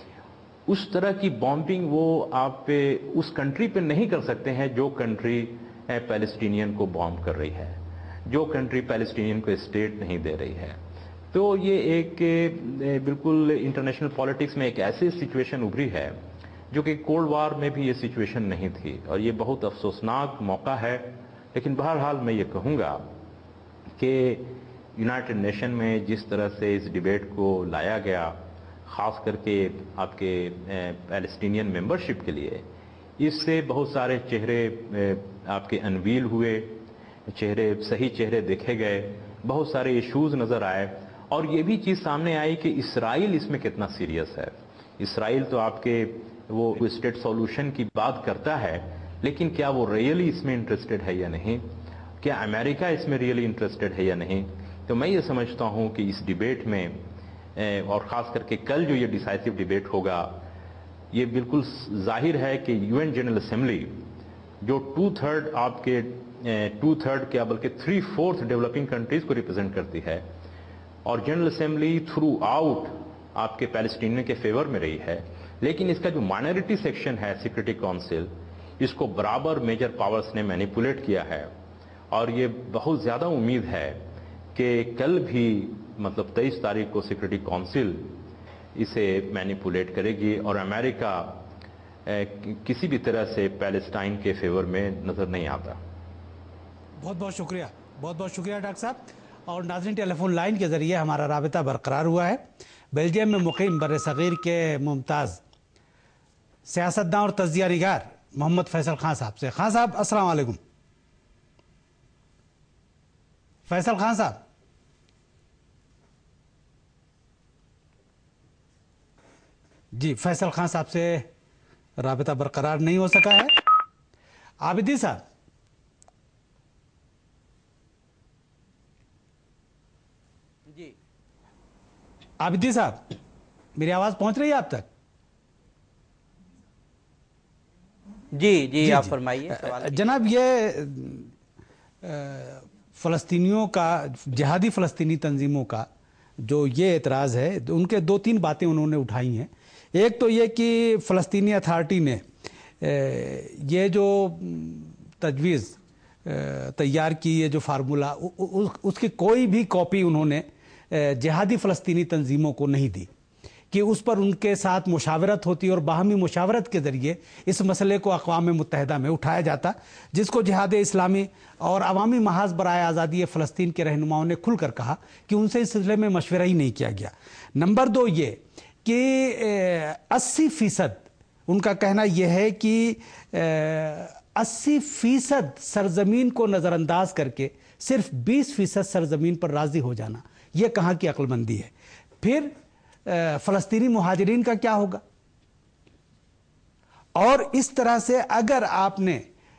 Speaker 3: اس طرح کی بامبنگ وہ آپ پہ اس کنٹری پہ نہیں کر سکتے ہیں جو کنٹری پیلسٹینین کو بامب کر رہی ہے، جو کنٹری پیلسٹینین کو اسٹیٹ نہیں دے رہی ہے۔ تو یہ ایک بالکل انٹرنیشنل پالیٹکس میں ایک ایسی سچویشن ابھری ہے جو کہ کولڈ وار میں بھی یہ سچویشن نہیں تھی، اور یہ بہت افسوسناک موقع ہے۔ لیکن بہرحال میں یہ کہوں گا کہ یونائٹڈ نیشن میں جس طرح سے اس ڈیبیٹ کو لایا گیا، خاص کر کے آپ کے پیلسٹینین ممبرشپ کے لیے، اس سے بہت سارے چہرے آپ کے انویل ہوئے، صحیح چہرے دیکھے گئے، بہت سارے ایشوز نظر آئے، اور یہ بھی چیز سامنے آئی کہ اسرائیل اس میں کتنا سیریس ہے۔ اسرائیل تو آپ کے وہ اسٹیٹ سولوشن کی بات کرتا ہے، لیکن کیا وہ ریئلی اس میں انٹرسٹڈ ہے یا نہیں؟ کیا امریکہ اس میں ریئلی انٹرسٹڈ ہے یا نہیں؟ تو میں یہ سمجھتا ہوں کہ اس ڈیبیٹ میں، اور خاص کر کے کل جو یہ ڈیسائسو ڈیبیٹ ہوگا، یہ بالکل ظاہر ہے کہ UN جنرل اسمبلی جو 2/3 آپ کے 2/3 کیا بلکہ 3/4 ڈیولپنگ کنٹریز کو ریپرزینٹ کرتی ہے، اور جنرل اسمبلی تھرو آؤٹ آپ کے پیلسٹینین کے فیور میں رہی ہے، لیکن اس کا جو مائنورٹی سیکشن ہے سیکورٹی کونسل، اس کو برابر میجر پاورز نے مینیپولیٹ کیا ہے، اور یہ بہت زیادہ امید ہے کہ کل بھی مطلب 23 تاریخ کو سیکورٹی کونسل اسے مینیپولیٹ کرے گی، اور امریکہ کسی بھی طرح سے پیلسٹائن کے فیور میں نظر نہیں آتا۔
Speaker 1: بہت بہت شکریہ، بہت بہت شکریہ ڈاکٹر صاحب۔ اور ناظرین، ٹیلی فون لائن کے ذریعے ہمارا رابطہ برقرار ہوا ہے۔ بیلجیم میں مقیم برصغیر کے ممتاز सियासतदान और तज्जिया निगार मोहम्मद फैसल खान साहब से। खान साहब अस्सलाम वालेकुम। फैसल खान साहब, जी फैसल खान साहब से राबिता बरकरार नहीं हो सका है। आबिदी साहब,
Speaker 2: जी
Speaker 1: आबिदी साहब, मेरी आवाज पहुंच रही है आप तक?
Speaker 2: जी जी, आप फरमाइए सवाल।
Speaker 1: जनाब, ये फ़लस्तीनियों का, जिहादी फ़लस्तीनी तंजीमों का जो ये एतराज़ है, उनके दो तीन बातें उन्होंने उठाई हैं। एक तो ये कि फ़लस्तीनी अथॉरिटी ने ये जो तजवीज़ तैयार की, ये जो फार्मूला, उसकी कोई भी कॉपी उन्होंने जिहादी फ़लस्तीनी तंजीमों को नहीं दी कि उस पर उनके साथ मुशावरत होती और बाहमी मुशावरत के ज़रिए इस मसले को अक़वाम मुत्तहिदा में उठाया जाता, जिसको जिहाद इस्लामी और अवामी महाज बराए आज़ादी फ़लस्तीन के रहनुमाओं ने खुलकर कहा कि उनसे इस सिलसिले में मशवरा ही नहीं किया गया। नंबर दो ये कि 80% उनका कहना यह है कि 80% सरजमीन को नज़रअंदाज करके सिर्फ 20% सरजमीन पर राज़ी हो जाना, यह कहाँ की अक्लमंदी है? फिर फ़लस्तीनी मुहाजिरीन का क्या होगा? और इस तरह से अगर आपने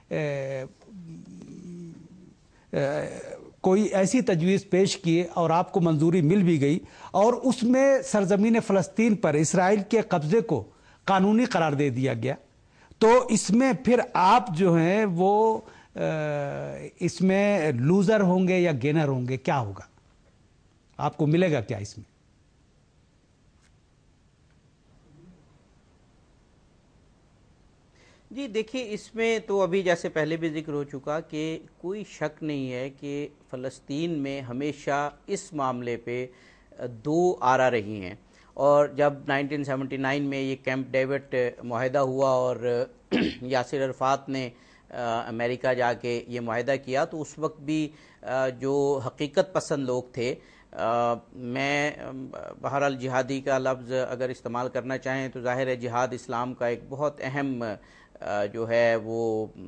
Speaker 1: कोई ऐसी तजवीज़ पेश की और आपको मंजूरी मिल भी गई और उसमें सरजमीन फ़लस्तीन पर इसराइल के कब्ज़े को कानूनी करार दे दिया गया, तो इसमें फिर आप जो हैं वो इसमें लूज़र होंगे या गेनर होंगे? क्या होगा? आपको मिलेगा क्या इसमें?
Speaker 2: जी देखिए, इसमें तो अभी जैसे पहले भी जिक्र हो चुका कि कोई शक नहीं है कि फ़लस्तीन में हमेशा इस मामले पे दो आरा रही हैं। और जब 1979 में ये कैंप डेविड मुआहदा हुआ और यासिर अरफात ने अमेरिका जाके ये मुआहदा किया, तो उस वक्त भी जो हकीकत पसंद लोग थे, मैं बहरहाल जिहादी का लफ्ज़ अगर इस्तेमाल करना चाहें तो ज़ाहिर है जिहाद इस्लाम का एक बहुत अहम जो है वो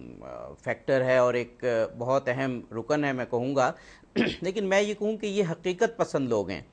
Speaker 2: फैक्टर है और एक बहुत अहम रुकन है मैं कहूँगा। लेकिन मैं ये कहूँ कि ये हकीकत पसंद लोग हैं।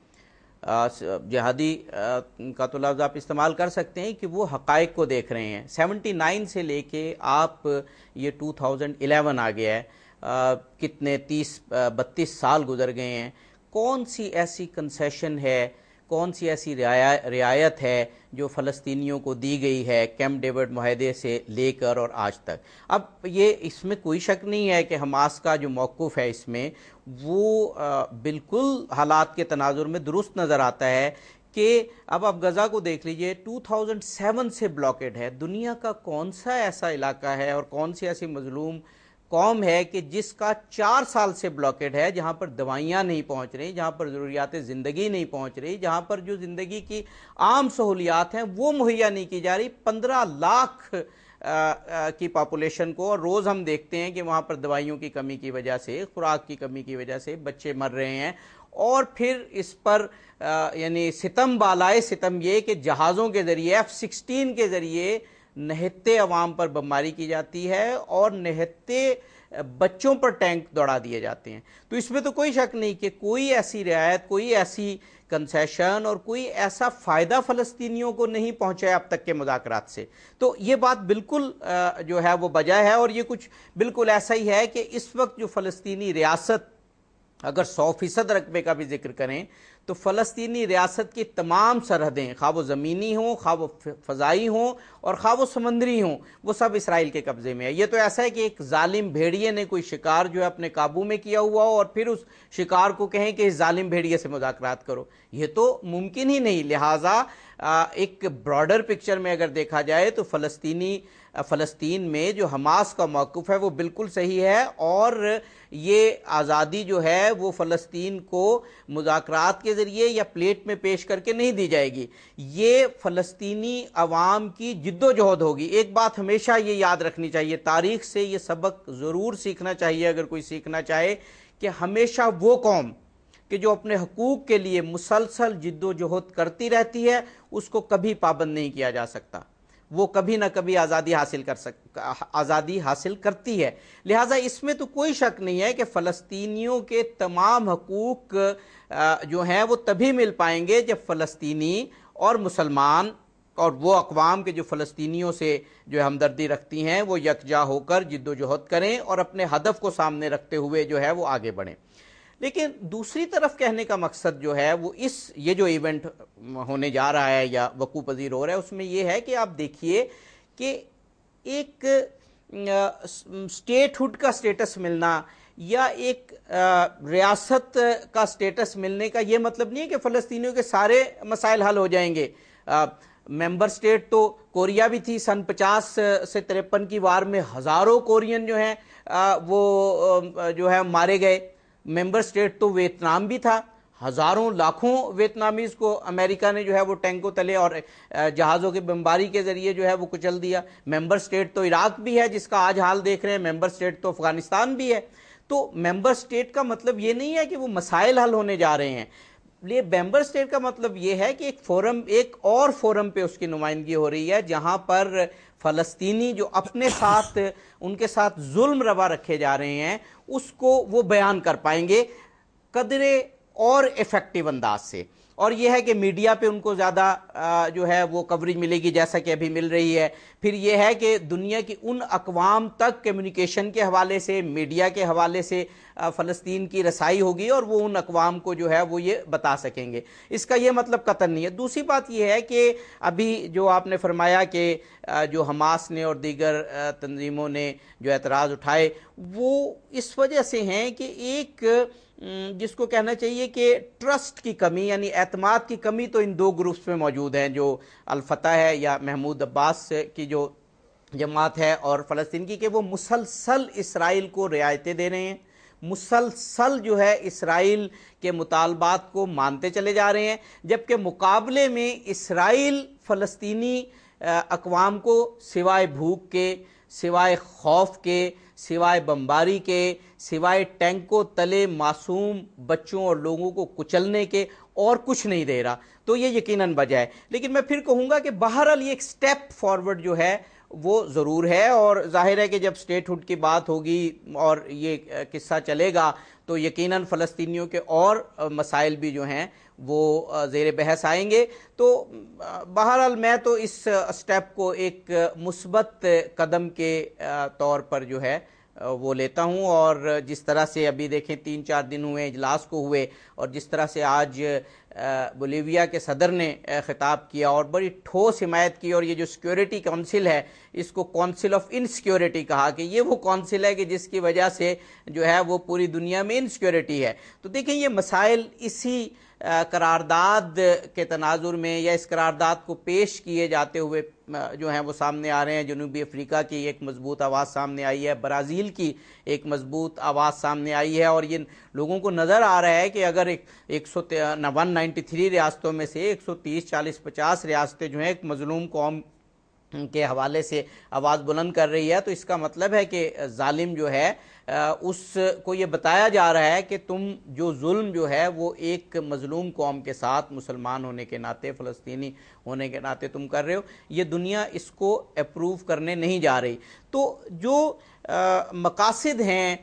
Speaker 2: जिहादी का तो लफ्ज़ आप इस्तेमाल कर सकते हैं कि वो हक़ाइक़ को देख रहे हैं। 79 से लेके आप ये 2011 आ गया है, कितने 30-32 साल गुजर गए हैं। कौन सी ऐसी कंसेशन है, कौन सी ऐसी रियायत है जो फ़लस्तीनियों को दी गई है कैंप डेविड मुआहदे से लेकर और आज तक? अब ये इसमें कोई शक नहीं है कि हमास का जो मौक़िफ़ है इसमें वो बिल्कुल हालात के तनाजुर में दुरुस्त नज़र आता है कि अब आप गज़ा को देख लीजिए, 2007 से ब्लॉकेड है। दुनिया का कौन सा ऐसा इलाका है और कौन सी ऐसी मजलूम कौम है कि जिसका 4 साल से ब्लॉकेड है, जहां पर दवाइयां नहीं पहुंच रही, जहां पर ज़रूरियात ज़िंदगी नहीं पहुंच रही, जहां पर जो ज़िंदगी की आम सहूलियात हैं वो मुहैया नहीं की जा रही। 15 लाख की पॉपुलेशन को, और रोज़ हम देखते हैं कि वहां पर दवाइयों की कमी की वजह से, खुराक की कमी की वजह से बच्चे मर रहे हैं। और फिर इस पर यानी सितम बालाए सितम ये कि जहाज़ों के ज़रिए F-16 के ज़रिए नहत्ते अवाम पर बमबारी की जाती है और नहत्ते बच्चों पर टैंक दौड़ा दिए जाते हैं। तो इसमें तो कोई शक नहीं कि कोई ऐसी रियायत, कोई ऐसी कंसेशन और कोई ऐसा फ़ायदा फ़लस्तीनियों को नहीं पहुंचा है अब तक के मुज़ाकरात से। तो ये बात बिल्कुल जो है वो वजह है। और ये कुछ बिल्कुल ऐसा ही है कि इस वक्त जो फ़लस्तीनी रियासत, अगर 100% रकबे का भी जिक्र करें तो फ़लस्तीनी रियासत की तमाम सरहदें, खा वो ज़मीनी हों, खा वो फ़ज़ाई हों और खा वो समंदरी हों, वो सब इसराइल के कब्ज़े में है। ये तो ऐसा है कि एक जालिम भेड़िए ने कोई शिकार जो है अपने काबू में किया हुआ हो और फिर उस शिकार को कहें कि इस जालिम भेड़िए से मुज़ाकरात करो, ये तो मुमकिन ही नहीं। लिहाजा एक ब्रॉडर पिक्चर में अगर देखा जाए तो फ़लस्तीन में जो हमास का मौक़िफ़ है वो बिल्कुल सही है। और ये आज़ादी जो है वो फ़लस्तीन को मुज़ाकरात के ज़रिए या प्लेट में पेश करके नहीं दी जाएगी, ये फ़लस्तीनी अवाम की जिद्दोजहद होगी। एक बात हमेशा ये याद रखनी चाहिए, तारीख़ से ये सबक ज़रूर सीखना चाहिए अगर कोई सीखना चाहे, कि हमेशा वो कौम कि जो अपने हकूक़ के लिए मुसलसल जिद्दोजहद करती रहती है उसको कभी पाबंद नहीं किया जा सकता। وہ کبھی نہ کبھی آزادی حاصل کرتی ہے. لہٰذا اس میں تو کوئی شک نہیں ہے کہ فلسطینیوں کے تمام حقوق جو ہیں وہ تبھی مل پائیں گے جب فلسطینی اور مسلمان اور وہ اقوام کے جو فلسطینیوں سے جو ہمدردی رکھتی ہیں وہ یکجا ہو کر جد و جہد کریں اور اپنے ہدف کو سامنے رکھتے ہوئے جو ہے وہ آگے بڑھیں. لیکن دوسری طرف کہنے کا مقصد جو ہے وہ یہ جو ایونٹ ہونے جا رہا ہے یا وقوع پذیر ہو رہا ہے اس میں یہ ہے کہ آپ دیکھیے کہ ایک اسٹیٹ ہوڈ کا سٹیٹس ملنا یا ایک ریاست کا سٹیٹس ملنے کا یہ مطلب نہیں ہے کہ فلسطینیوں کے سارے مسائل حل ہو جائیں گے. ممبر سٹیٹ تو کوریا بھی تھی، سن 50 سے 53 کی وار میں ہزاروں کورین جو ہیں وہ جو ہے مارے گئے. ممبر سٹیٹ تو ویتنام بھی تھا، ہزاروں لاکھوں ویتنامیز کو امریکہ نے جو ہے وہ ٹینکوں تلے اور جہازوں کی بمباری کے ذریعے جو ہے وہ کچل دیا. ممبر سٹیٹ تو عراق بھی ہے جس کا آج حال دیکھ رہے ہیں، ممبر سٹیٹ تو افغانستان بھی ہے. تو ممبر سٹیٹ کا مطلب یہ نہیں ہے کہ وہ مسائل حل ہونے جا رہے ہیں. ممبر سٹیٹ کا مطلب یہ ہے کہ ایک اور فورم پہ اس کی نمائندگی ہو رہی ہے جہاں پر فلسطینی جو اپنے ساتھ ان کے ساتھ ظلم روا رکھے جا رہے ہیں اس کو وہ بیان کر پائیں گے قدرے اور ایفیکٹیو انداز سے. اور یہ ہے کہ میڈیا پہ ان کو زیادہ جو ہے وہ کوریج ملے گی جیسا کہ ابھی مل رہی ہے. پھر یہ ہے کہ دنیا کی ان اقوام تک کمیونیکیشن کے حوالے سے، میڈیا کے حوالے سے فلسطین کی رسائی ہوگی اور وہ ان اقوام کو جو ہے وہ یہ بتا سکیں گے. اس کا یہ مطلب قطعاً نہیں ہے. دوسری بات یہ ہے کہ ابھی جو آپ نے فرمایا کہ جو حماس نے اور دیگر تنظیموں نے جو اعتراض اٹھائے وہ اس وجہ سے ہیں کہ ایک جس کو کہنا چاہیے کہ ٹرسٹ کی کمی، یعنی اعتماد کی کمی تو ان دو گروپس میں موجود ہیں، جو الفتح ہے یا محمود عباس کی جو جماعت ہے اور فلسطین کی، کہ وہ مسلسل اسرائیل کو رعایتیں دے رہے ہیں، مسلسل جو ہے اسرائیل کے مطالبات کو مانتے چلے جا رہے ہیں، جبکہ مقابلے میں اسرائیل فلسطینی اقوام کو سوائے بھوک کے، سوائے خوف کے، سوائے بمباری کے، سوائے ٹینکوں تلے معصوم بچوں اور لوگوں کو کچلنے کے اور کچھ نہیں دے رہا. تو یہ یقیناً وجہ ہے. لیکن میں پھر کہوں گا کہ بہرحال یہ ایک سٹیپ فارورڈ جو ہے وہ ضرور ہے، اور ظاہر ہے کہ جب سٹیٹ ہوڈ کی بات ہوگی اور یہ قصہ چلے گا تو یقیناً فلسطینیوں کے اور مسائل بھی جو ہیں وہ زیر بحث آئیں گے. تو بہرحال میں تو اس سٹیپ کو ایک مثبت قدم کے طور پر جو ہے وہ لیتا ہوں. اور جس طرح سے ابھی دیکھیں 3-4 دن ہوئے اجلاس کو ہوئے، اور جس طرح سے آج بولیویا کے صدر نے خطاب کیا اور بڑی ٹھوس حمایت کی، اور یہ جو سیکیورٹی کونسل ہے اس کو کونسل آف انسیکیورٹی کہا کہ یہ وہ کونسل ہے کہ جس کی وجہ سے جو ہے وہ پوری دنیا میں انسیکیورٹی ہے. تو دیکھیں یہ مسائل اسی قرارداد کے تناظر میں یا اس قرارداد کو پیش کیے جاتے ہوئے جو ہیں وہ سامنے آ رہے ہیں. جنوبی افریقہ کی ایک مضبوط آواز سامنے آئی ہے، برازیل کی ایک مضبوط آواز سامنے آئی ہے، اور یہ لوگوں کو نظر آ رہا ہے کہ اگر 193 ریاستوں میں سے 130 40 50 ریاستیں جو ہیں ایک مظلوم قوم کے حوالے سے آواز بلند کر رہی ہے، تو اس کا مطلب ہے کہ ظالم جو ہے اس کو یہ بتایا جا رہا ہے کہ تم جو ظلم جو ہے وہ ایک مظلوم قوم کے ساتھ مسلمان ہونے کے ناطے، فلسطینی ہونے کے ناطے تم کر رہے ہو. یہ دنیا اس کو اپروو کرنے نہیں جا رہی. تو جو مقاصد ہیں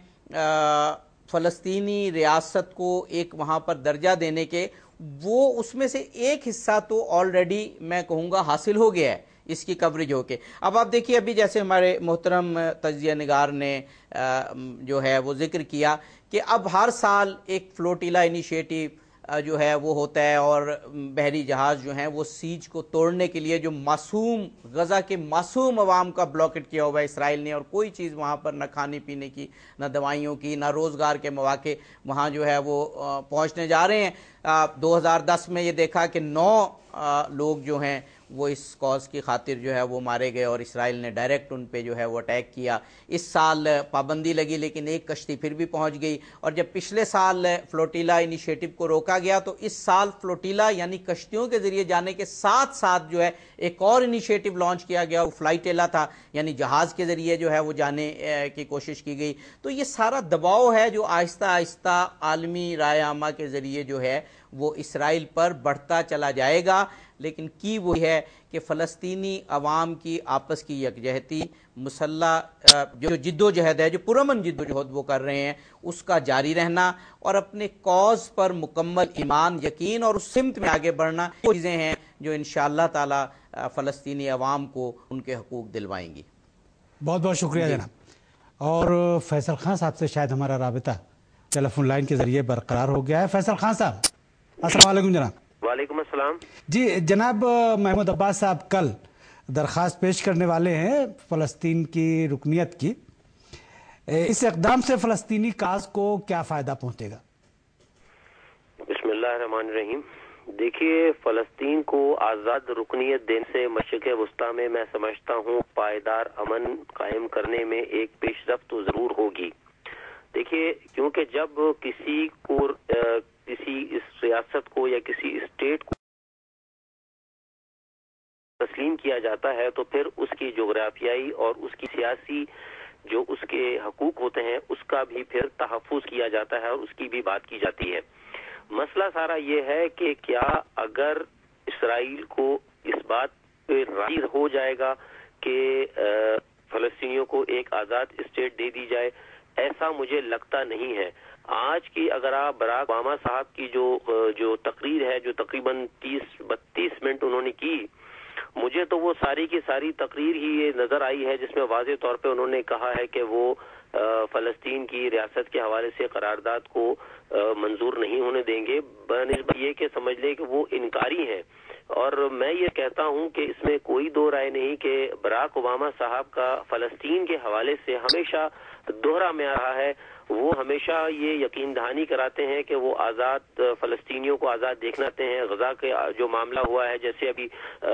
Speaker 2: فلسطینی ریاست کو ایک وہاں پر درجہ دینے کے، وہ اس میں سے ایک حصہ تو آلریڈی میں کہوں گا حاصل ہو گیا ہے اس کی کوریج ہو کے. اب آپ دیکھیے ابھی جیسے ہمارے محترم تجزیہ نگار نے جو ہے وہ ذکر کیا کہ اب ہر سال ایک فلوٹیلا انیشیٹو جو ہے وہ ہوتا ہے، اور بحری جہاز جو ہیں وہ سیج کو توڑنے کے لیے جو معصوم غزہ کے معصوم عوام کا بلاکٹ کیا ہوا ہے اسرائیل نے، اور کوئی چیز وہاں پر نہ کھانے پینے کی، نہ دوائیوں کی، نہ روزگار کے مواقع وہاں جو ہے وہ پہنچنے جا رہے ہیں. 2010 میں یہ دیکھا کہ 9 لوگ جو ہیں وہ اس کاز کی خاطر جو ہے وہ مارے گئے اور اسرائیل نے ڈائریکٹ ان پہ جو ہے وہ اٹیک کیا. اس سال پابندی لگی لیکن ایک کشتی پھر بھی پہنچ گئی، اور جب پچھلے سال فلوٹیلا انیشیٹو کو روکا گیا تو اس سال فلوٹیلا یعنی کشتیوں کے ذریعے جانے کے ساتھ ساتھ جو ہے ایک اور انیشیٹو لانچ کیا گیا، وہ فلائٹیلا تھا، یعنی جہاز کے ذریعے جو ہے وہ جانے کی کوشش کی گئی. تو یہ سارا دباؤ ہے جو آہستہ آہستہ عالمی رائے عامہ کے ذریعے جو ہے وہ اسرائیل پر بڑھتا چلا جائے گا، لیکن کی وہ ہے کہ فلسطینی عوام کی آپس کی یکجہتی، مسلح جو جد و جہد ہے، جو پرامن جد و جہد وہ کر رہے ہیں، اس کا جاری رہنا اور اپنے کاز پر مکمل ایمان، یقین اور اس سمت میں آگے بڑھنا، وہ چیزیں ہیں جو انشاءاللہ تعالی فلسطینی عوام کو ان کے حقوق دلوائیں گی۔
Speaker 1: بہت بہت شکریہ جناب۔ اور فیصل خان صاحب سے شاید ہمارا رابطہ ٹیلی فون لائن کے ذریعے برقرار ہو گیا ہے۔ فیصل خان صاحب السلام علیکم جناب۔
Speaker 4: وعلیکم السلام
Speaker 1: جی جناب، محمود عباس صاحب کل درخواست پیش کرنے والے ہیں فلسطین کی رکنیت کی، اس اقدام سے فلسطینی کاز کو کیا فائدہ پہنچے گا؟
Speaker 4: بسم اللہ الرحمن الرحیم۔ دیکھیے، فلسطین کو آزاد رکنیت دینے سے مشرق وسطی میں سمجھتا ہوں پائیدار امن قائم کرنے میں ایک پیش رفت تو ضرور ہوگی۔ دیکھیے، کیونکہ جب کسی کو کسی اس ریاست کو یا کسی اسٹیٹ کو تسلیم کیا جاتا ہے تو پھر اس کی جغرافیائی اور اس کی سیاسی جو اس کے حقوق ہوتے ہیں اس کا بھی پھر تحفظ کیا جاتا ہے اور اس کی بھی بات کی جاتی ہے۔ مسئلہ سارا یہ ہے کہ کیا اگر اسرائیل کو اس بات پہ راضی ہو جائے گا کہ فلسطینیوں کو ایک آزاد اسٹیٹ دے دی جائے، ایسا مجھے لگتا نہیں ہے۔ آج کی اگر آپ براک اوباما صاحب کی جو تقریر ہے، جو تقریباً 30-32 منٹ انہوں نے کی، مجھے تو وہ ساری کی ساری تقریر ہی یہ نظر آئی ہے جس میں واضح طور پہ انہوں نے کہا ہے کہ وہ فلسطین کی ریاست کے حوالے سے قرارداد کو منظور نہیں ہونے دیں گے، بنسبت یہ کہ سمجھ لیں کہ وہ انکاری ہیں۔ اور میں یہ کہتا ہوں کہ اس میں کوئی دو رائے نہیں کہ براک اوباما صاحب کا فلسطین کے حوالے سے ہمیشہ دوہرا میں آ رہا ہے۔ وہ ہمیشہ یہ یقین دہانی کراتے ہیں کہ وہ آزاد فلسطینیوں کو آزاد دیکھنا چاہتے ہیں۔ غزہ کے جو معاملہ ہوا ہے، جیسے ابھی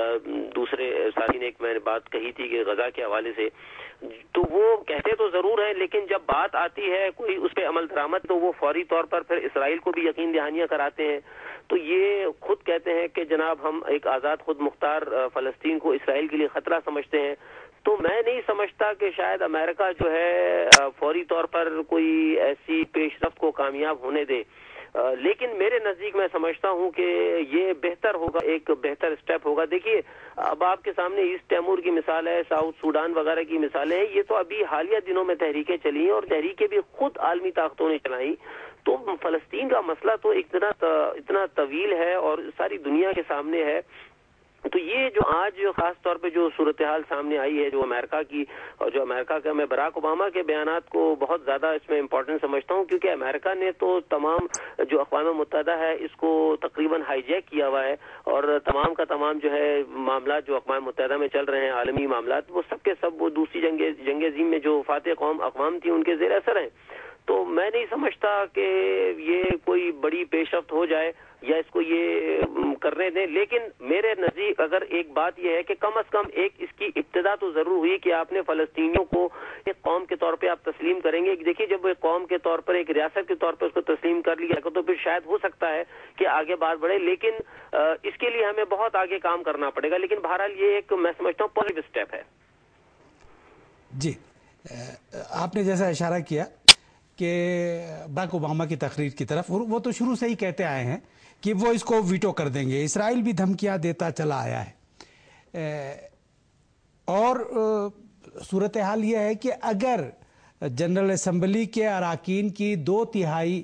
Speaker 4: دوسرے ساتھی نے ایک میں نے بات کہی تھی کہ غزہ کے حوالے سے، تو وہ کہتے تو ضرور ہیں لیکن جب بات آتی ہے کوئی اس پہ عمل درآمد تو وہ فوری طور پر پھر اسرائیل کو بھی یقین دہانیاں کراتے ہیں۔ تو یہ خود کہتے ہیں کہ جناب ہم ایک آزاد خود مختار فلسطین کو اسرائیل کے لیے خطرہ سمجھتے ہیں۔ تو میں نہیں سمجھتا کہ شاید امریکہ جو ہے فوری طور پر کوئی ایسی پیش رفت کو کامیاب ہونے دے، لیکن میرے نزدیک میں سمجھتا ہوں کہ یہ بہتر ہوگا، ایک بہتر سٹیپ ہوگا۔ دیکھیے، اب آپ کے سامنے ایسٹ تیمور کی مثال ہے، ساؤتھ سوڈان وغیرہ کی مثالیں ہیں، یہ تو ابھی حالیہ دنوں میں تحریکیں چلی ہیں اور تحریکیں بھی خود عالمی طاقتوں نے چلائی۔ تو فلسطین کا مسئلہ تو اتنا طویل ہے اور ساری دنیا کے سامنے ہے۔ تو یہ جو آج خاص طور پہ جو صورتحال سامنے آئی ہے جو امریکہ کی، اور جو امریکہ کا، میں براک اوباما کے بیانات کو بہت زیادہ اس میں امپورٹنٹ سمجھتا ہوں، کیونکہ امریکہ نے تو تمام جو اقوام متحدہ ہے اس کو تقریباً ہائی جیک کیا ہوا ہے، اور تمام کا تمام جو ہے معاملات جو اقوام متحدہ میں چل رہے ہیں، عالمی معاملات، وہ سب کے سب وہ دوسری جنگ عظیم میں جو فاتح اقوام تھی ان کے زیر اثر ہیں۔ تو میں نہیں سمجھتا کہ یہ کوئی بڑی پیش رفت ہو جائے یا اس کو یہ کرنے دیں، لیکن میرے نزدیک اگر ایک بات یہ ہے کہ کم از کم ایک اس کی ابتدا تو ضرور ہوئی کہ آپ نے فلسطینیوں کو ایک قوم کے طور پہ آپ تسلیم کریں گے۔ دیکھیے، جب ایک قوم کے طور پر، ایک ریاست کے طور پر اس کو تسلیم کر لیا تو پھر شاید ہو سکتا ہے کہ آگے بات بڑھے، لیکن اس کے لیے ہمیں بہت آگے کام کرنا پڑے گا۔ لیکن بہرحال یہ ایک میں سمجھتا ہوں پازیٹیو سٹیپ ہے۔
Speaker 1: جی، آپ نے جیسا اشارہ کیا کہ براک اوباما کی تقریر کی طرف، وہ تو شروع سے ہی کہتے آئے ہیں کہ وہ اس کو ویٹو کر دیں گے۔ اسرائیل بھی دھمکیاں دیتا چلا آیا ہے، اور صورتحال یہ ہے کہ اگر جنرل اسمبلی کے اراکین کی 2/3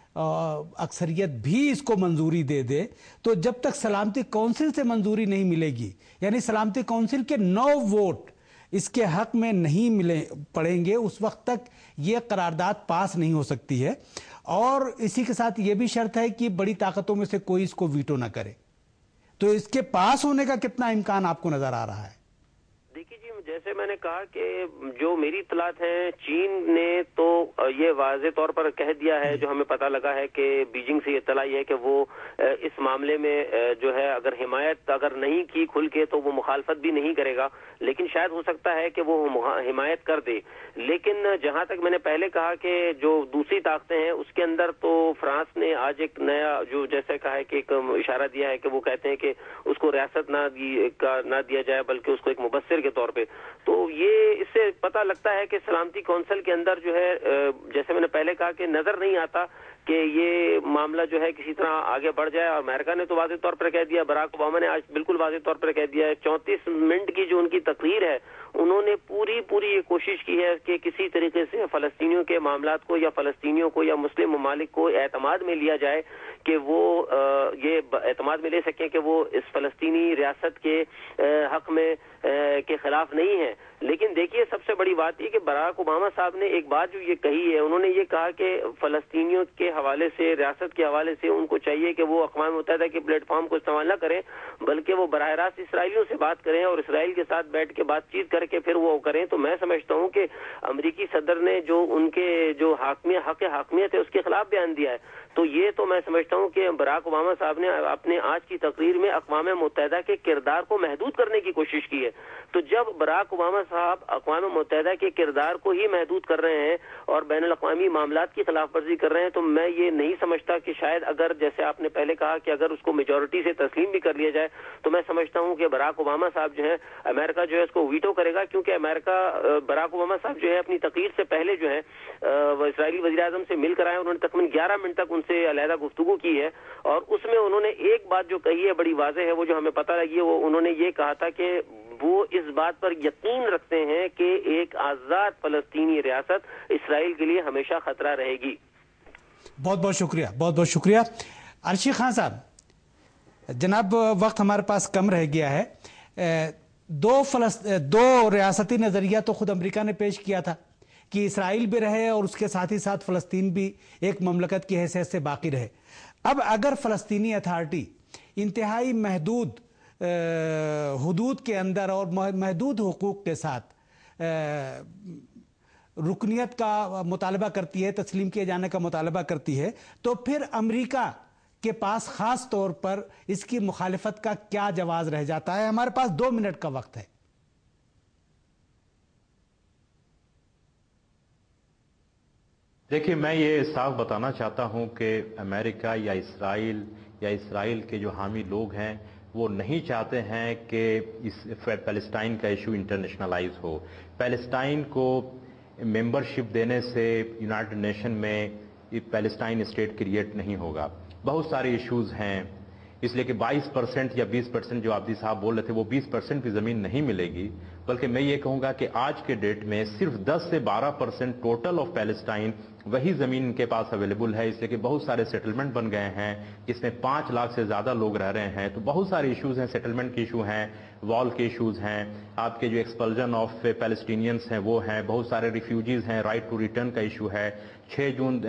Speaker 1: اکثریت بھی اس کو منظوری دے دے تو جب تک سلامتی کونسل سے منظوری نہیں ملے گی، یعنی سلامتی کونسل کے 9 ووٹ اس کے حق میں نہیں پڑیں گے، اس وقت تک یہ قرارداد پاس نہیں ہو سکتی ہے۔ اور اسی کے ساتھ یہ بھی شرط ہے کہ بڑی طاقتوں میں سے کوئی اس کو ویٹو نہ کرے۔ تو اس کے پاس ہونے کا کتنا امکان آپ کو نظر آ رہا ہے؟
Speaker 4: دیکھیے جی، جیسے میں نے کہا کہ جو میری اطلاعات ہیں، چین نے تو یہ واضح طور پر کہہ دیا ہے، جو ہمیں پتہ لگا ہے کہ بیجنگ سے اطلاع یہ ہے کہ وہ اس معاملے میں جو ہے اگر حمایت اگر نہیں کی کھل کے تو وہ مخالفت بھی نہیں کرے گا، لیکن شاید ہو سکتا ہے کہ وہ حمایت کر دے۔ لیکن جہاں تک میں نے پہلے کہا کہ جو دوسری طاقتیں ہیں اس کے اندر تو فرانس نے آج ایک نیا جو جیسے کہا ہے کہ ایک اشارہ دیا ہے کہ وہ کہتے ہیں کہ اس کو ریاست نہ دیا جائے بلکہ اس کو ایک مبصر کے طور پہ۔ تو یہ اس سے پتہ لگتا ہے کہ سلامتی کونسل کے اندر جو ہے، جیسے میں نے پہلے کہا کہ نظر نہیں آتا کہ یہ معاملہ جو ہے کسی طرح آگے بڑھ جائے. اور امریکہ نے تو واضح طور پر کہہ دیا, براک اوباما نے آج بالکل واضح طور پر کہہ دیا ہے. 34 منٹ کی جو ان کی تقریر ہے, انہوں نے پوری یہ کوشش کی ہے کہ کسی طریقے سے فلسطینیوں کے معاملات کو یا فلسطینیوں کو یا مسلم ممالک کو اعتماد میں لیا جائے, کہ وہ یہ اعتماد میں لے سکیں کہ وہ اس فلسطینی ریاست کے حق میں کے خلاف نہیں ہے. لیکن دیکھیے سب سے بڑی بات یہ کہ براک اوباما صاحب نے ایک بات جو یہ کہی ہے, انہوں نے یہ کہا کہ فلسطینیوں کے حوالے سے, ریاست کے حوالے سے ان کو چاہیے کہ وہ اقوام متحدہ کے پلیٹ فارم کو استعمال نہ کریں, بلکہ وہ براہ راست اسرائیلیوں سے بات کریں اور اسرائیل کے ساتھ بیٹھ کے بات چیت کر کے پھر وہ کریں. تو میں سمجھتا ہوں کہ امریکی صدر نے جو ان کے جو حق حاکمیت ہے اس کے خلاف بیان دیا ہے. تو یہ تو میں سمجھتا ہوں کہ براک اوباما صاحب نے اپنے آج کی تقریر میں اقوام متحدہ کے کردار کو محدود کرنے کی کوشش کی ہے. تو جب براک اوباما صاحب اقوام متحدہ کے کردار کو ہی محدود کر رہے ہیں اور بین الاقوامی معاملات کی خلاف ورزی کر رہے ہیں, تو میں یہ نہیں سمجھتا کہ شاید اگر, جیسے آپ نے پہلے کہا کہ اگر اس کو میجورٹی سے تسلیم بھی کر لیا جائے, تو میں سمجھتا ہوں کہ براک اوباما صاحب جو ہے, امریکہ جو ہے اس کو ویٹو کرے گا. کیونکہ امریکہ, براک اوباما صاحب جو ہے اپنی تقریر سے پہلے جو ہے وہ اسرائیلی وزیر اعظم سے مل کر آئے. انہوں نے تقریباً 11 منٹ تک ان سے علیحدہ گفتگو کی ہے, اور اس میں انہوں نے ایک بات جو کہی ہے بڑی واضح ہے, وہ جو ہمیں پتہ لگی ہے, وہ انہوں نے یہ کہا تھا کہ وہ اس بات پر یقین رکھتے ہیں کہ ایک آزاد فلسطینی ریاست اسرائیل کے لیے ہمیشہ خطرہ رہے گی.
Speaker 1: بہت بہت شکریہ, بہت بہت شکریہ. عرشی خان صاحب, جناب وقت ہمارے پاس کم رہ گیا ہے. دو ریاستی نظریہ تو خود امریکہ نے پیش کیا تھا کہ اسرائیل بھی رہے اور اس کے ساتھ ہی ساتھ فلسطین بھی ایک مملکت کی حیثیت سے باقی رہے. اب اگر فلسطینی اتھارٹی انتہائی محدود حدود کے اندر اور محدود حقوق کے ساتھ رکنیت کا مطالبہ کرتی ہے, تسلیم کیے جانے کا مطالبہ کرتی ہے, تو پھر امریکہ کے پاس خاص طور پر اس کی مخالفت کا کیا جواز رہ جاتا ہے؟ ہمارے پاس 2 منٹ کا وقت ہے.
Speaker 3: دیکھیے, میں یہ صاف بتانا چاہتا ہوں کہ امریکہ یا اسرائیل کے جو حامی لوگ ہیں وہ نہیں چاہتے ہیں کہ اس پیلسٹائن کا ایشو انٹرنیشنلائز ہو. پیلسٹائن کو ممبرشپ دینے سے یونائٹڈ نیشن میں پیلسٹائن اسٹیٹ کریٹ نہیں ہوگا. بہت سارے ایشوز ہیں, اس لیے کہ 22% یا 20% جو عابدی صاحب بول رہے تھے, وہ 20% بھی زمین نہیں ملے گی, بلکہ میں یہ کہوں گا کہ آج کے ڈیٹ میں صرف 10 سے 12% ٹوٹل آف پیلسٹائن وہی زمین ان کے پاس اویلیبل ہے. اس لیے کہ بہت سارے سیٹلمنٹ بن گئے ہیں جس میں 5 لاکھ سے زیادہ لوگ رہ رہے ہیں. تو بہت سارے ایشوز ہیں, سیٹلمنٹ کے ایشو ہیں, وال کے ایشوز ہیں, آپ کے جو ایکسپلژن آف پیلسٹینینس ہیں وہ ہیں, بہت سارے ریفیوجیز ہیں, رائٹ ٹو ریٹرن کا ایشو ہے, 4 جون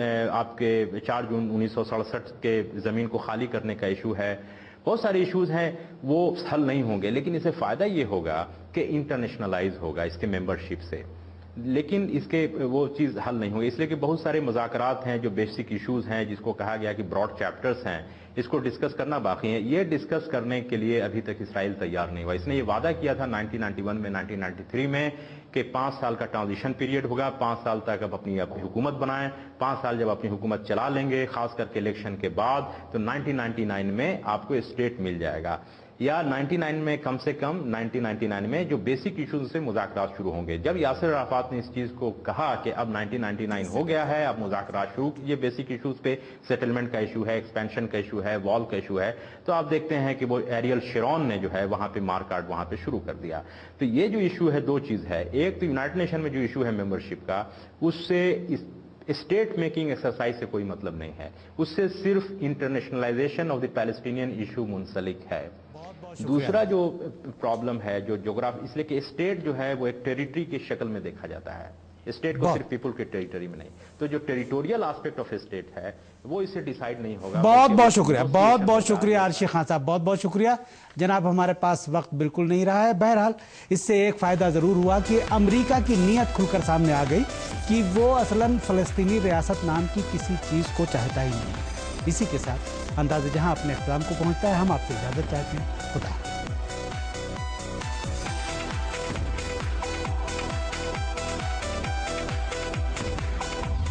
Speaker 3: 1967 کے زمین کو خالی کرنے کا ایشو ہے. بہت سارے ایشوز ہیں, وہ حل نہیں ہوں گے, لیکن اسے فائدہ یہ ہوگا کہ انٹرنیشنلائز ہوگا اس کے ممبرشپ سے, لیکن اس کے وہ چیز حل نہیں ہوگی. اس لیے کہ بہت سارے مذاکرات ہیں جو بیسک ایشوز ہیں, جس کو کہا گیا کہ براڈ چیپٹرز ہیں, اس کو ڈسکس کرنا باقی ہے. یہ ڈسکس کرنے کے لیے ابھی تک اسرائیل تیار نہیں ہوا. اس نے یہ وعدہ کیا تھا 1991 میں, 1993 میں, کہ 5 سال کا ٹرانزیشن پیریڈ ہوگا, 5 سال تک اب اپنی حکومت بنائیں, 5 سال جب اپنی حکومت چلا لیں گے, خاص کر کے الیکشن کے بعد, تو 1999 میں آپ کو اسٹیٹ مل جائے گا, یا 99 میں کم سے کم 1999 میں جو بیسک ایشوز سے مذاکرات شروع ہوں گے. جب یاسر عرفات نے اس چیز کو کہا کہ اب 1999 ہو گیا ہے, اب مذاکرات شروع کیجیے بیسک ایشوز پہ, سیٹلمنٹ کا ایشو ہے, ایکسپینشن کا ایشو ہے, وال کا ایشو ہے, تو آپ دیکھتے ہیں کہ وہ ایریل شیرون نے جو ہے وہاں پہ مارکاٹ وہاں پہ شروع کر دیا. تو یہ جو ایشو ہے, 2 چیز ہے. ایک تو یونائٹڈ نیشن میں جو ایشو ہے ممبرشپ کا, اس سے اسٹیٹ میکنگ ایکسرسائز سے کوئی مطلب نہیں ہے, اس سے صرف internationalisation of the Palestinian issue منسلک ہے. دوسرا جو پرابلم ہے جو جغرافی, اس لیے کہ اسٹیٹ جو ہے وہ ایک ٹیریٹری کی شکل میں دیکھا جاتا ہے, اسٹیٹ کو صرف پیپل کے ٹیریٹری میں نہیں. تو جو ٹیریٹوریل آسپیکٹ آف اسٹیٹ ہے وہ اس سے ڈیسائیڈ نہیں ہوگا.
Speaker 1: بہت بہت شکریہ, بہت بہت شکریہ عرشی خان صاحب, بہت بہت شکریہ جناب. ہمارے پاس وقت بالکل نہیں رہا ہے. بہرحال اس سے ایک فائدہ ضرور ہوا کہ امریکہ کی نیت کھل کر سامنے آ گئی کہ وہ اصلاً فلسطینی ریاست نام کی کسی چیز کو چاہتا ہی نہیں. اسی کے ساتھ انداز جہاں اپنے اختتام کو پہنچتا ہے. ہم آپ سے اجازت چاہتے ہیں. خدا حافظ.